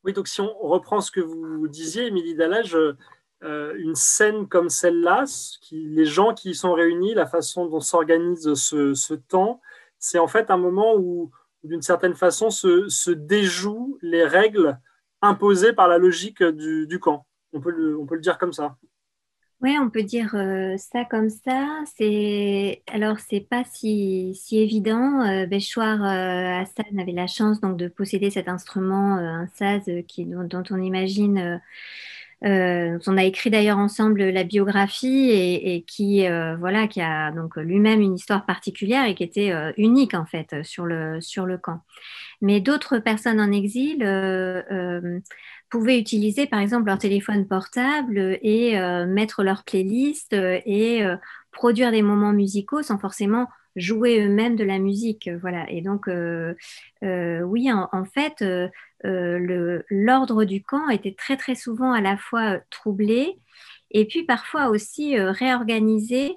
Oui, donc si on reprend ce que vous disiez, Émilie Dallage, une scène comme celle-là, les gens qui y sont réunis, la façon dont s'organise ce temps, c'est en fait un moment où, d'une certaine façon, se déjouent les règles imposées par la logique du camp. On peut le dire comme ça. Oui, on peut dire ça comme ça. Alors, c'est pas si évident. Bechouar Hassan avait la chance donc de posséder cet instrument, un saz, dont on imagine. On a écrit d'ailleurs ensemble la biographie et qui a donc lui-même une histoire particulière et qui était unique en fait sur le camp. Mais d'autres personnes en exil pouvaient utiliser par exemple leur téléphone portable et mettre leur playlist et produire des moments musicaux sans forcément jouer eux-mêmes de la musique. Voilà. Et donc, oui, en fait, l'ordre du camp était très, très souvent à la fois troublé et puis parfois aussi réorganisé.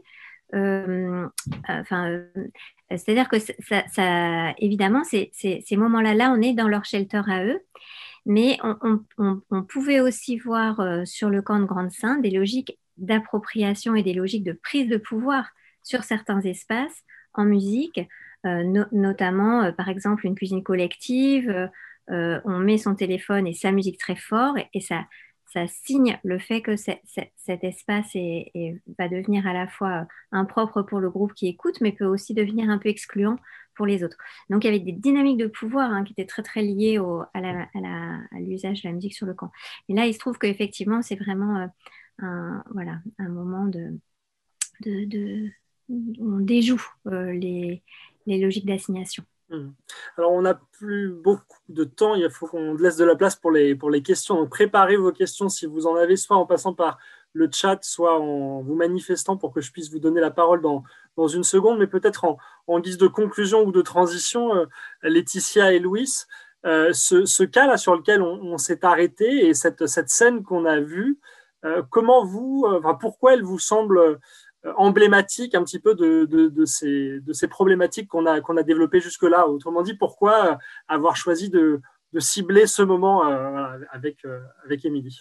C'est-à-dire que évidemment, ces moments-là, on est dans leur shelter à eux, mais on pouvait aussi voir sur le camp de Grande-Synthe des logiques d'appropriation et des logiques de prise de pouvoir sur certains espaces en musique, notamment, par exemple, une cuisine collective. On met son téléphone et sa musique très fort et ça signe le fait que cet espace va devenir à la fois impropre pour le groupe qui écoute, mais peut aussi devenir un peu excluant pour les autres. Donc, il y avait des dynamiques de pouvoir qui étaient très, très liées à l'usage de la musique sur le camp. Et là, il se trouve qu'effectivement, c'est vraiment un moment où on déjoue les logiques d'assignation. Alors, on n'a plus beaucoup de temps. Il faut qu'on laisse de la place pour les questions. Donc, préparez vos questions si vous en avez, soit en passant par le chat, soit en vous manifestant pour que je puisse vous donner la parole dans une seconde. Mais peut-être en guise de conclusion ou de transition, Laetitia et Louis, ce cas-là sur lequel on s'est arrêté et cette scène qu'on a vue, pourquoi elle vous semble emblématique un petit peu de ces problématiques qu'on a développées jusque-là. Autrement dit, pourquoi avoir choisi de cibler ce moment avec Émilie?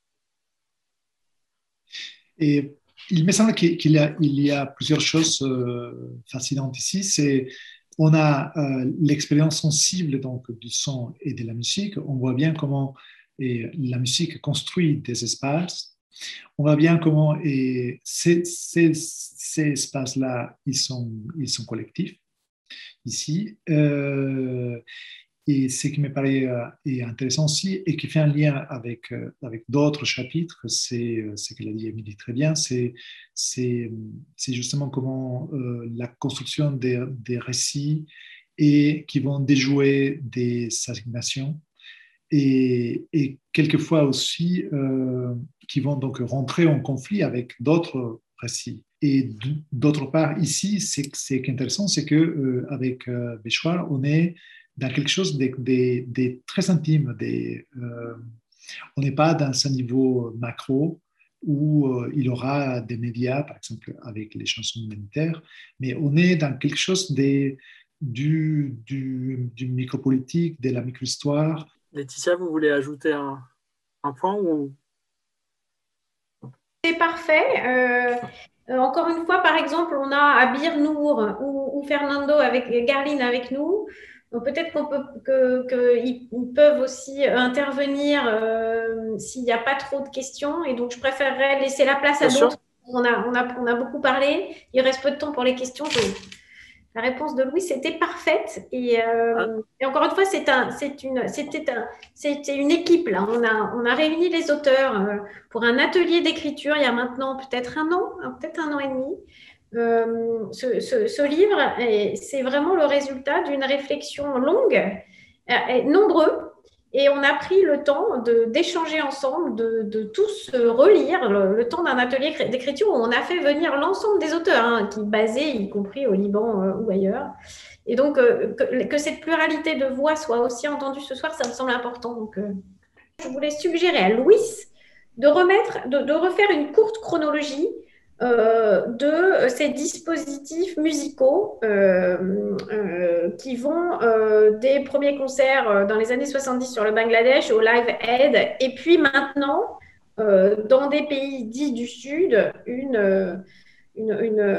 Et il me semble qu'il y a plusieurs choses fascinantes ici. On a l'expérience sensible donc, du son et de la musique. On voit bien comment la musique construit des espaces. On voit bien comment ces espaces-là, ils sont collectifs ici. Et ce qui me paraît intéressant aussi et qui fait un lien avec d'autres chapitres, c'est ce qu'elle a dit Émilie très bien, c'est justement comment la construction des récits et qui vont déjouer des assignations et quelquefois aussi qui vont donc rentrer en conflit avec d'autres récits. Et d'autre part, ici, ce qui est intéressant, c'est qu'avec Bechouar, on est dans quelque chose de très intime. On n'est pas dans un niveau macro où il y aura des médias, par exemple avec les chansons humanitaires, mais on est dans quelque chose du micropolitique, de la microhistoire. Laetitia, vous voulez ajouter un point ou... C'est parfait. Encore une fois, par exemple, on a Abir Nour ou Fernando Garline avec nous. Donc peut-être qu'ils peuvent aussi intervenir s'il n'y a pas trop de questions. Et donc, je préférerais laisser la place à d'autres. On a beaucoup parlé. Il reste peu de temps pour les questions. La réponse de Louis, c'était parfaite. Et encore une fois, c'était une équipe. Là. On a réuni les auteurs pour un atelier d'écriture il y a maintenant peut-être un an et demi. Ce livre, c'est vraiment le résultat d'une réflexion longue, nombreux. Et on a pris le temps d'échanger ensemble, de tous relire le temps d'un atelier d'écriture où on a fait venir l'ensemble des auteurs, qui basaient, y compris au Liban ou ailleurs. Et donc, que cette pluralité de voix soit aussi entendue ce soir, ça me semble important. Donc, je voulais suggérer à Louis de refaire une courte chronologie de ces dispositifs musicaux qui vont des premiers concerts dans les années 70 sur le Bangladesh au Live Aid, et puis maintenant, dans des pays dits du Sud, une,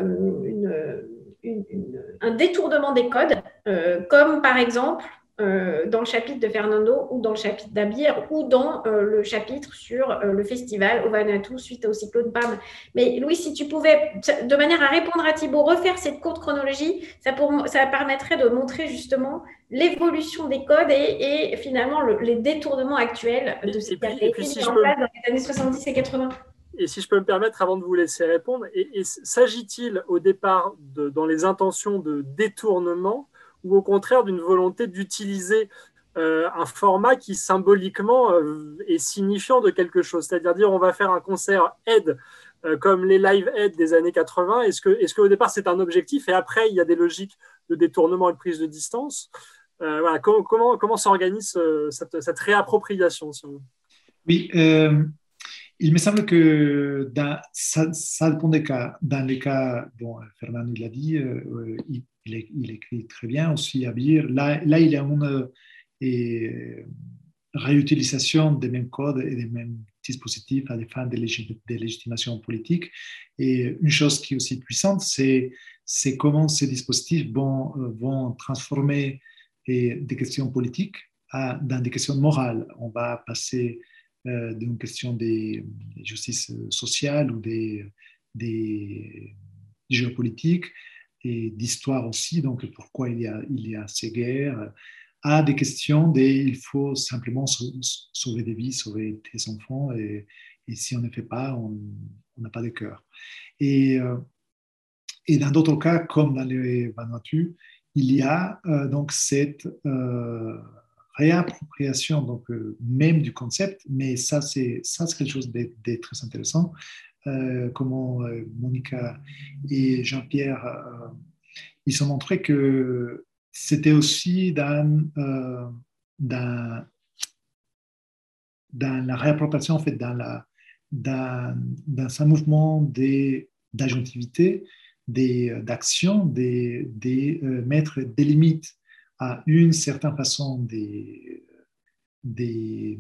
un détournement des codes, comme par exemple dans le chapitre de Fernando ou dans le chapitre d'Abir ou dans le chapitre sur le festival au Vanuatu suite au cyclone Pam. Mais Louis, si tu pouvais, de manière à répondre à Thibaut, refaire cette courte chronologie, ça permettrait de montrer justement l'évolution des codes et finalement les détournements actuels de ce qui a été mis en place dans les années 70 et 80. Et si je peux me permettre, avant de vous laisser répondre, et s'agit-il au départ, dans les intentions de détournement, ou au contraire d'une volonté d'utiliser un format qui symboliquement est signifiant de quelque chose, c'est-à-dire dire on va faire un concert aide comme les live aid des années 80, est-ce qu'au départ c'est un objectif et après il y a des logiques de détournement et de prise de distance, voilà, comment s'organise cette réappropriation si on... Oui, il me semble que ça dépend des cas. Dans les cas, bon, Fernand il l'a dit, il écrit très bien aussi à dire. Là, il y a une réutilisation des mêmes codes et des mêmes dispositifs à des fins de légitimation politique. Et une chose qui est aussi puissante, c'est comment ces dispositifs vont transformer des questions politiques dans des questions morales. On va passer d'une question de justice sociale ou des géopolitiques et d'histoire aussi, donc pourquoi il y a ces guerres, à des questions il faut simplement sauver des vies, sauver des enfants, et si on ne fait pas, on n'a pas de cœur. Et dans d'autres cas, comme dans les Vanuatu, il y a donc cette réappropriation donc, même du concept, mais ça c'est quelque chose de très intéressant. Comment Monica et Jean-Pierre ils ont montré que c'était aussi dans la réappropriation, en fait, dans un mouvement d'agentivité, d'action, de mettre des limites à une certaine façon des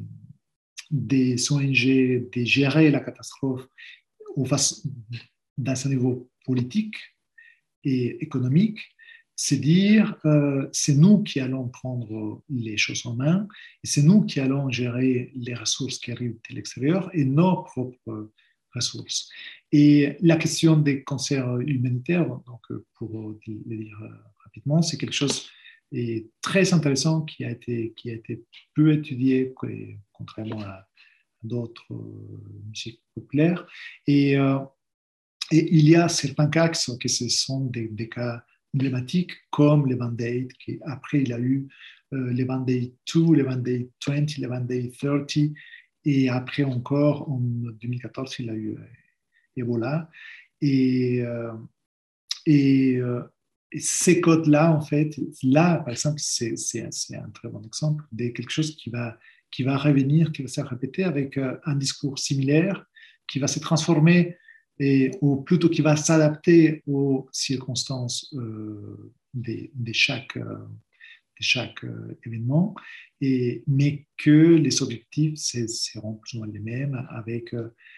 ONG de gérer la catastrophe dans un niveau politique et économique, c'est dire c'est nous qui allons prendre les choses en main et c'est nous qui allons gérer les ressources qui arrivent de l'extérieur et nos propres ressources. Et la question des cancers humanitaires, donc pour le dire rapidement, c'est quelque chose de très intéressant qui a été peu étudié, contrairement à d'autres musiques populaires. Et il y a certains cas qui sont des cas emblématiques, comme les Band-Aid, qui après il a eu les Band-Aid 2, les Band-Aid 20, les Band-Aid 30, et après encore, en 2014, il a eu Ebola. Et ces codes-là, en fait, là, par exemple, c'est un très bon exemple de quelque chose qui va revenir, qui va se répéter avec un discours similaire, qui va se transformer ou plutôt qui va s'adapter aux circonstances de chaque événement, mais que les objectifs seront plus ou moins les mêmes avec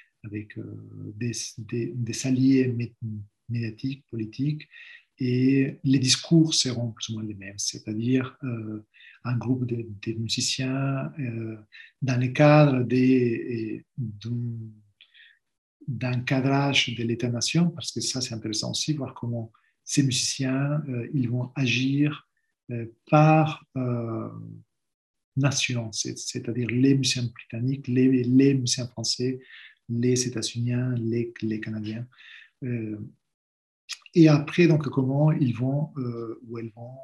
des alliés médiatiques, politiques, et les discours seront plus ou moins les mêmes, c'est-à-dire un groupe de musiciens dans le cadre d'un cadrage de l'État-nation, parce que ça c'est intéressant aussi, voir comment ces musiciens ils vont agir par nation, c'est-à-dire les musiciens britanniques, les musiciens français, les États-Uniens, les Canadiens. Et après, donc, comment ils vont ou elles vont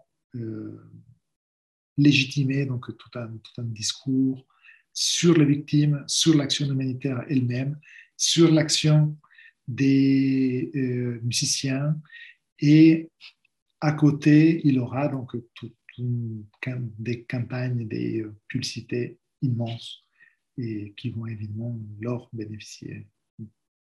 légitimer donc, tout un discours sur les victimes, sur l'action humanitaire elle-même, sur l'action des musiciens, et à côté, il aura donc des campagnes, des publicités immenses et qui vont évidemment leur bénéficier.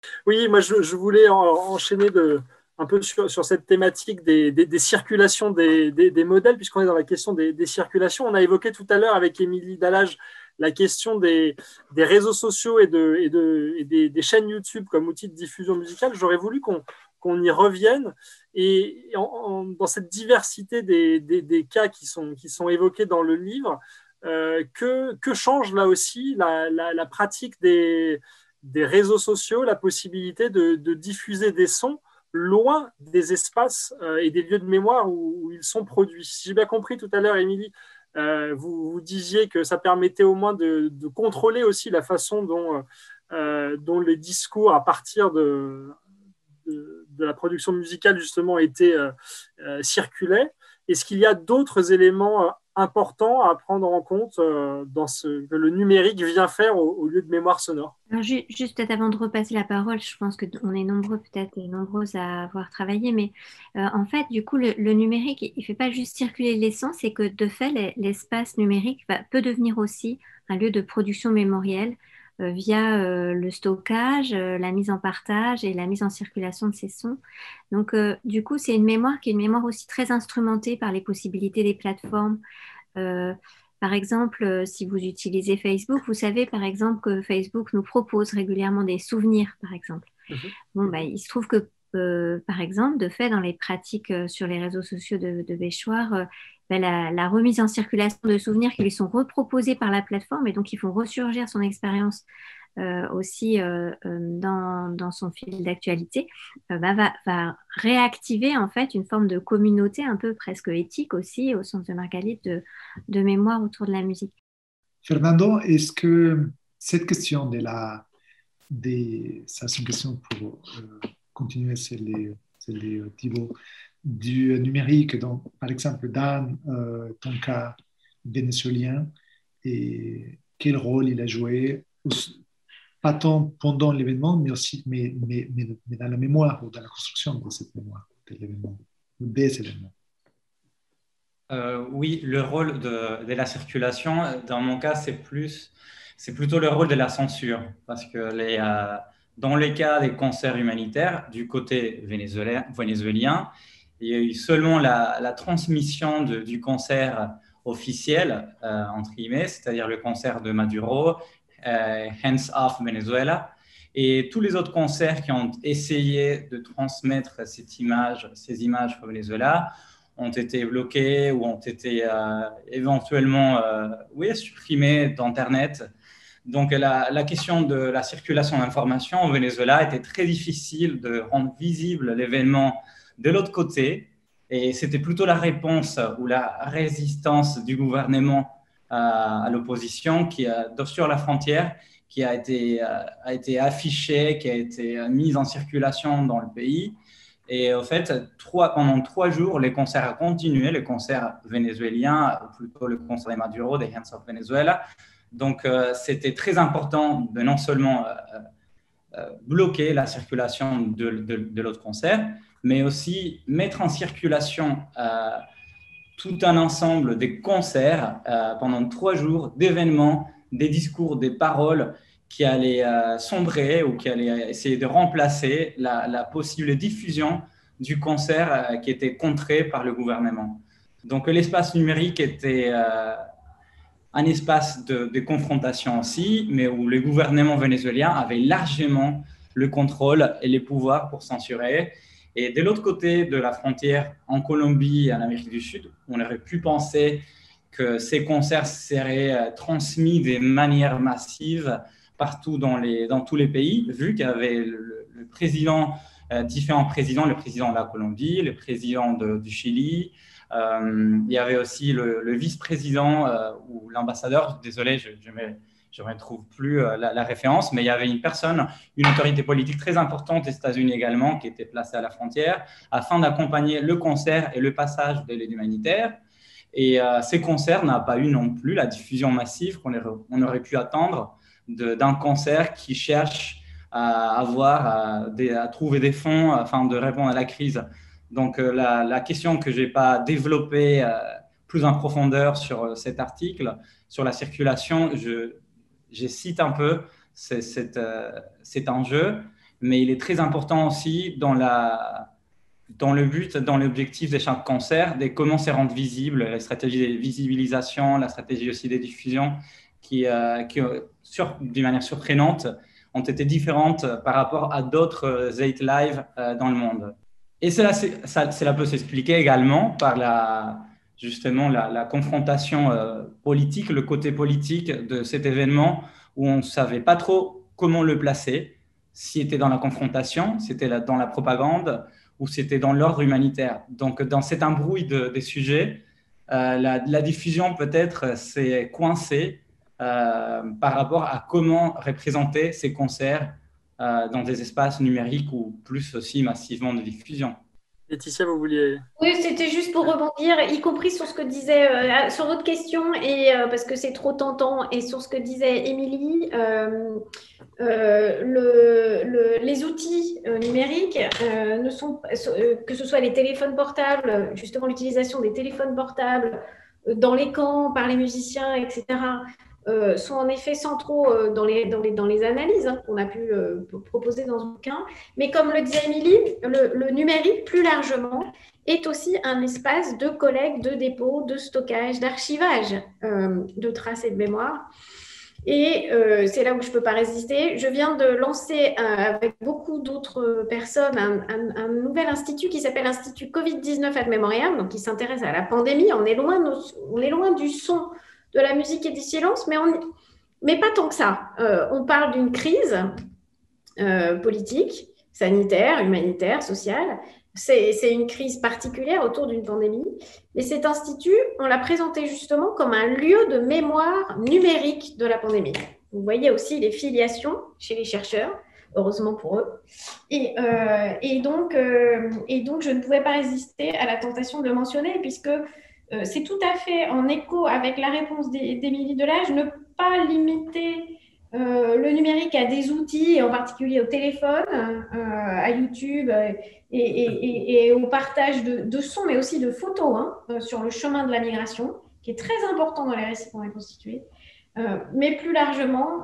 Oui, moi je voulais enchaîner un peu sur cette thématique des circulations des modèles, puisqu'on est dans la question des circulations. On a évoqué tout à l'heure avec Émilie Dallage la question des réseaux sociaux et des chaînes YouTube comme outil de diffusion musicale. J'aurais voulu qu'on y revienne et dans cette diversité des cas qui sont évoqués dans le livre, que change là aussi la pratique des réseaux sociaux, la possibilité de diffuser des sons loin des espaces et des lieux de mémoire où ils sont produits. Si j'ai bien compris tout à l'heure, Émilie, vous disiez que ça permettait au moins de contrôler aussi la façon dont les discours à partir de la production musicale justement circulaient. Est-ce qu'il y a d'autres éléments importants à prendre en compte dans ce que le numérique vient faire au lieu de mémoire sonore? Alors, juste peut-être avant de repasser la parole, je pense qu'on est nombreux peut-être et nombreuses à avoir travaillé, mais en fait, du coup, le numérique, il ne fait pas juste circuler les sons, c'est que de fait, l'espace numérique peut devenir aussi un lieu de production mémorielle via le stockage, la mise en partage et la mise en circulation de ces sons. Donc, du coup, c'est une mémoire qui est une mémoire aussi très instrumentée par les possibilités des plateformes. Euh, Par exemple, si vous utilisez Facebook, vous savez par exemple que Facebook nous propose régulièrement des souvenirs, par exemple. Bon, bah, il se trouve que, par exemple, de fait, dans les pratiques sur les réseaux sociaux de Béchoir, bah, la remise en circulation de souvenirs qui lui sont reproposés par la plateforme et donc ils font ressurgir son expérience aussi dans son fil d'actualité, va réactiver en fait une forme de communauté un peu presque éthique aussi, au sens de Margalit, de mémoire autour de la musique. Fernando, est-ce que cette question ça c'est une question pour continuer, c'est les Thibaut, du numérique, donc par exemple dans ton cas vénézuélien, et quel rôle il a joué, pas tant pendant l'événement, mais aussi mais dans la mémoire ou dans la construction de cette mémoire, de l'événement, ou des événements. Oui, le rôle de la circulation, dans mon cas, c'est plutôt le rôle de la censure, parce que dans les cas des concerts humanitaires, du côté vénézuélien, il y a eu seulement la transmission du concert officiel, entre guillemets, c'est-à-dire le concert de Maduro, Hands Off Venezuela, et tous les autres concerts qui ont essayé de transmettre ces images au Venezuela ont été bloqués ou ont été éventuellement supprimés d'Internet. Donc, la question de la circulation d'informations au Venezuela était très difficile de rendre visible l'événement de l'autre côté. Et c'était plutôt la réponse ou la résistance du gouvernement à l'opposition sur la frontière qui a été affichée, qui a été mise en circulation dans le pays. Et au fait, pendant 3 jours, les concerts ont continué, les concerts vénézuéliens, ou plutôt le concert de Maduro, des Hands of Venezuela. Donc, c'était très important de non seulement bloquer la circulation de l'autre concert, mais aussi mettre en circulation tout un ensemble des concerts pendant 3 jours, d'événements, des discours, des paroles qui allaient sombrer ou qui allaient essayer de remplacer la possible diffusion du concert qui était contré par le gouvernement. Donc l'espace numérique était un espace de confrontation aussi, mais où le gouvernement vénézuélien avait largement le contrôle et les pouvoirs pour censurer. Et de l'autre côté de la frontière, en Colombie et en Amérique du Sud, on aurait pu penser que ces concerts seraient transmis de manière massive partout dans tous les pays, vu qu'il y avait le président, différents présidents, le président de la Colombie, le président du Chili, il y avait aussi le vice-président ou l'ambassadeur, désolé, je ne retrouve plus la référence, mais il y avait une autorité politique très importante des États-Unis également, qui était placée à la frontière, afin d'accompagner le concert et le passage de l'aide humanitaire. Et ces concerts n'ont pas eu non plus la diffusion massive qu'on aurait pu attendre d'un concert qui cherche à trouver des fonds afin de répondre à la crise. Donc, la question que je n'ai pas développée plus en profondeur sur cet article, sur la circulation, je cite un peu cet enjeu. mais il est très important aussi dans le but, dans l'objectif de chaque concert, de comment se rendre visible, la stratégie de visibilisation, la stratégie aussi des diffusions qui d'une manière surprenante, ont été différentes par rapport à d'autres Zate Live dans le monde. Et cela peut s'expliquer également par justement la confrontation politique, le côté politique de cet événement où on ne savait pas trop comment le placer, si c'était dans la confrontation, si c'était dans la propagande ou si c'était dans l'ordre humanitaire. Donc, dans cet embrouille des sujets, la diffusion peut-être s'est coincée par rapport à comment représenter ces concerts dans des espaces numériques ou plus aussi massivement de diffusion. Laetitia, vous vouliez... Oui, c'était juste pour rebondir, y compris sur ce que disait, sur votre question, et parce que c'est trop tentant, et sur ce que disait Émilie, les outils numériques ne sont, que ce soit les téléphones portables, justement l'utilisation des téléphones portables dans les camps, par les musiciens, etc., sont en effet centraux dans les analyses qu'on a pu proposer dans ce bouquin. Mais comme le disait Émilie, le numérique, plus largement, est aussi un espace de collecte, de dépôt, de stockage, d'archivage de traces et de mémoire. Et c'est là où je ne peux pas résister. Je viens de lancer avec beaucoup d'autres personnes un nouvel institut qui s'appelle l'Institut Covid-19 ad Memoriam, donc qui s'intéresse à la pandémie. On est loin du son de la musique et du silence, mais pas tant que ça. On parle d'une crise politique, sanitaire, humanitaire, sociale. C'est une crise particulière autour d'une pandémie. Mais cet institut, on l'a présenté justement comme un lieu de mémoire numérique de la pandémie. Vous voyez aussi les filiations chez les chercheurs, heureusement pour eux. Et donc, je ne pouvais pas résister à la tentation de le mentionner, puisque c'est tout à fait en écho avec la réponse d'Émilie Delage, ne pas limiter le numérique à des outils, et en particulier au téléphone, à YouTube et au partage de sons, mais aussi de photos sur le chemin de la migration, qui est très important dans les récits qu'on a constitués. Mais plus largement,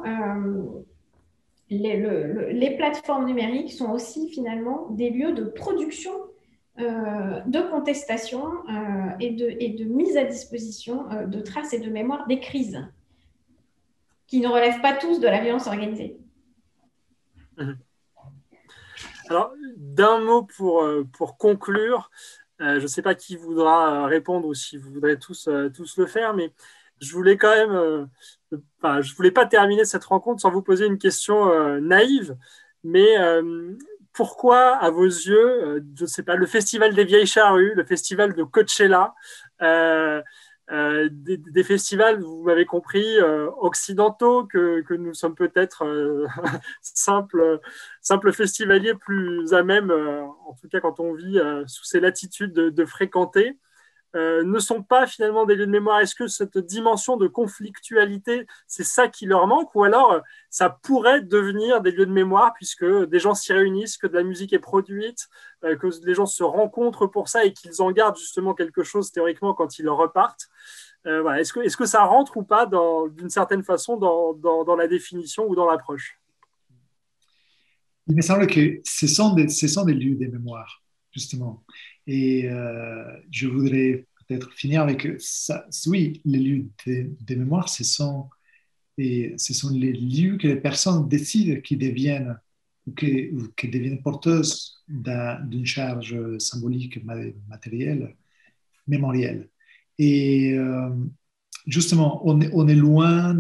les plateformes numériques sont aussi finalement des lieux de production, de contestation et de mise à disposition de traces et de mémoire des crises, qui ne relèvent pas tous de la violence organisée. Alors, d'un mot pour conclure, je ne sais pas qui voudra répondre ou si vous voudrez tous le faire, mais je voulais quand même, je voulais pas terminer cette rencontre sans vous poser une question naïve, mais pourquoi, à vos yeux, je ne sais pas, le Festival des Vieilles Charrues, le Festival de Coachella, des festivals, vous m'avez compris, occidentaux, que nous sommes peut-être simples festivaliers plus à même, en tout cas quand on vit sous ces latitudes de fréquenter, ne sont pas finalement des lieux de mémoire. Est-ce que cette dimension de conflictualité, c'est ça qui leur manque, ou alors ça pourrait devenir des lieux de mémoire puisque des gens s'y réunissent, que de la musique est produite, que les gens se rencontrent pour ça et qu'ils en gardent justement quelque chose théoriquement quand ils repartent. Voilà. Est-ce que ça rentre ou pas d'une certaine façon dans la définition ou dans l'approche? Il me semble que ce sont des lieux de mémoire, justement. Et je voudrais peut-être finir avec ça. Oui, les lieux de mémoire, ce sont les lieux que les personnes décident qui deviennent ou qui deviennent porteuses d'une charge symbolique, matérielle, mémorielle. Et justement, on est loin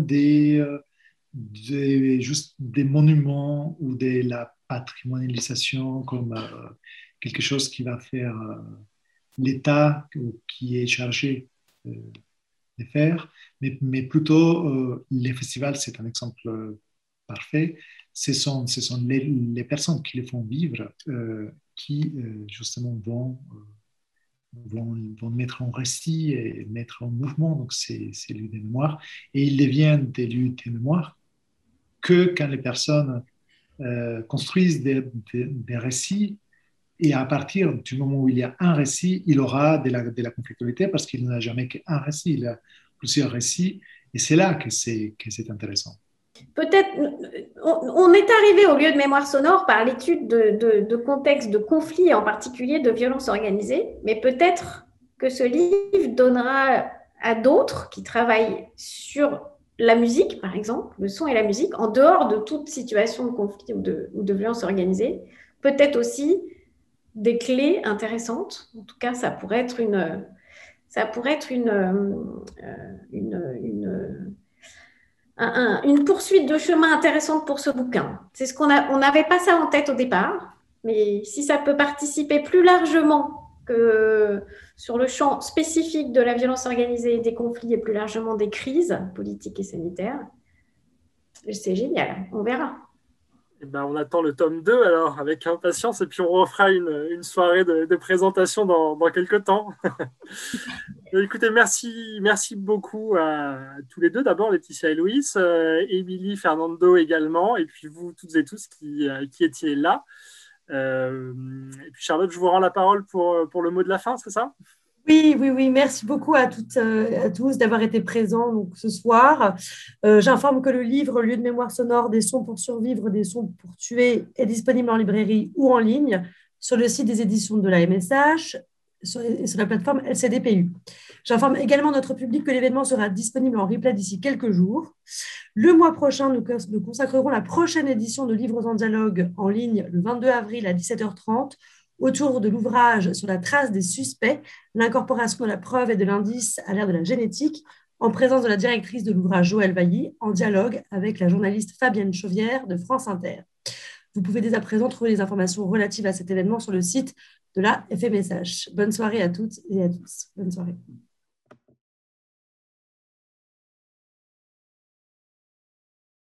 juste des monuments ou de la patrimonialisation comme quelque chose qui va faire l'État qui est chargé de faire, mais plutôt les festivals, c'est un exemple parfait. Ce sont les personnes qui les font vivre qui justement vont mettre en récit et mettre en mouvement donc ces lieux de mémoire. Et ils deviennent des lieux de mémoire que quand les personnes construisent des récits. Et à partir du moment où il y a un récit, il aura de la conflictualité parce qu'il n'a jamais qu'un récit, il a plusieurs récits. Et c'est là que c'est intéressant. peut-être, on est arrivé au lieu de mémoire sonore par l'étude de contextes de conflits, en particulier de violences organisées, mais peut-être que ce livre donnera à d'autres qui travaillent sur la musique, par exemple, le son et la musique, en dehors de toute situation de conflit ou de violence organisée, peut-être aussi des clés intéressantes. En tout cas, ça pourrait être une poursuite de chemin intéressante pour ce bouquin. C'est ce on n'avait pas ça en tête au départ, mais si ça peut participer plus largement que sur le champ spécifique de la violence organisée, des conflits et plus largement des crises politiques et sanitaires, c'est génial, on verra. Eh ben, on attend le tome 2 alors avec impatience et puis on refera une soirée de présentation dans quelques temps. Écoutez, merci beaucoup à tous les deux. D'abord, Laetitia et Louis, Émilie, Fernando également, et puis vous toutes et tous qui étiez là. Et puis Charlotte, je vous rends la parole pour le mot de la fin, c'est ça ? Oui. Merci beaucoup à toutes, à tous d'avoir été présents donc, ce soir. J'informe que le livre Lieu de mémoire sonore, des sons pour survivre, des sons pour tuer est disponible en librairie ou en ligne sur le site des éditions de la MSH sur la plateforme LCDPU. J'informe également notre public que l'événement sera disponible en replay d'ici quelques jours. Le mois prochain, nous consacrerons la prochaine édition de Livres en dialogue en ligne le 22 avril à 17h30 autour de l'ouvrage Sur la trace des suspects, l'incorporation de la preuve et de l'indice à l'ère de la génétique, en présence de la directrice de l'ouvrage Joëlle Vailly, en dialogue avec la journaliste Fabienne Chauvière de France Inter. Vous pouvez dès à présent trouver les informations relatives à cet événement sur le site de la FMSH. Bonne soirée à toutes et à tous. Bonne soirée.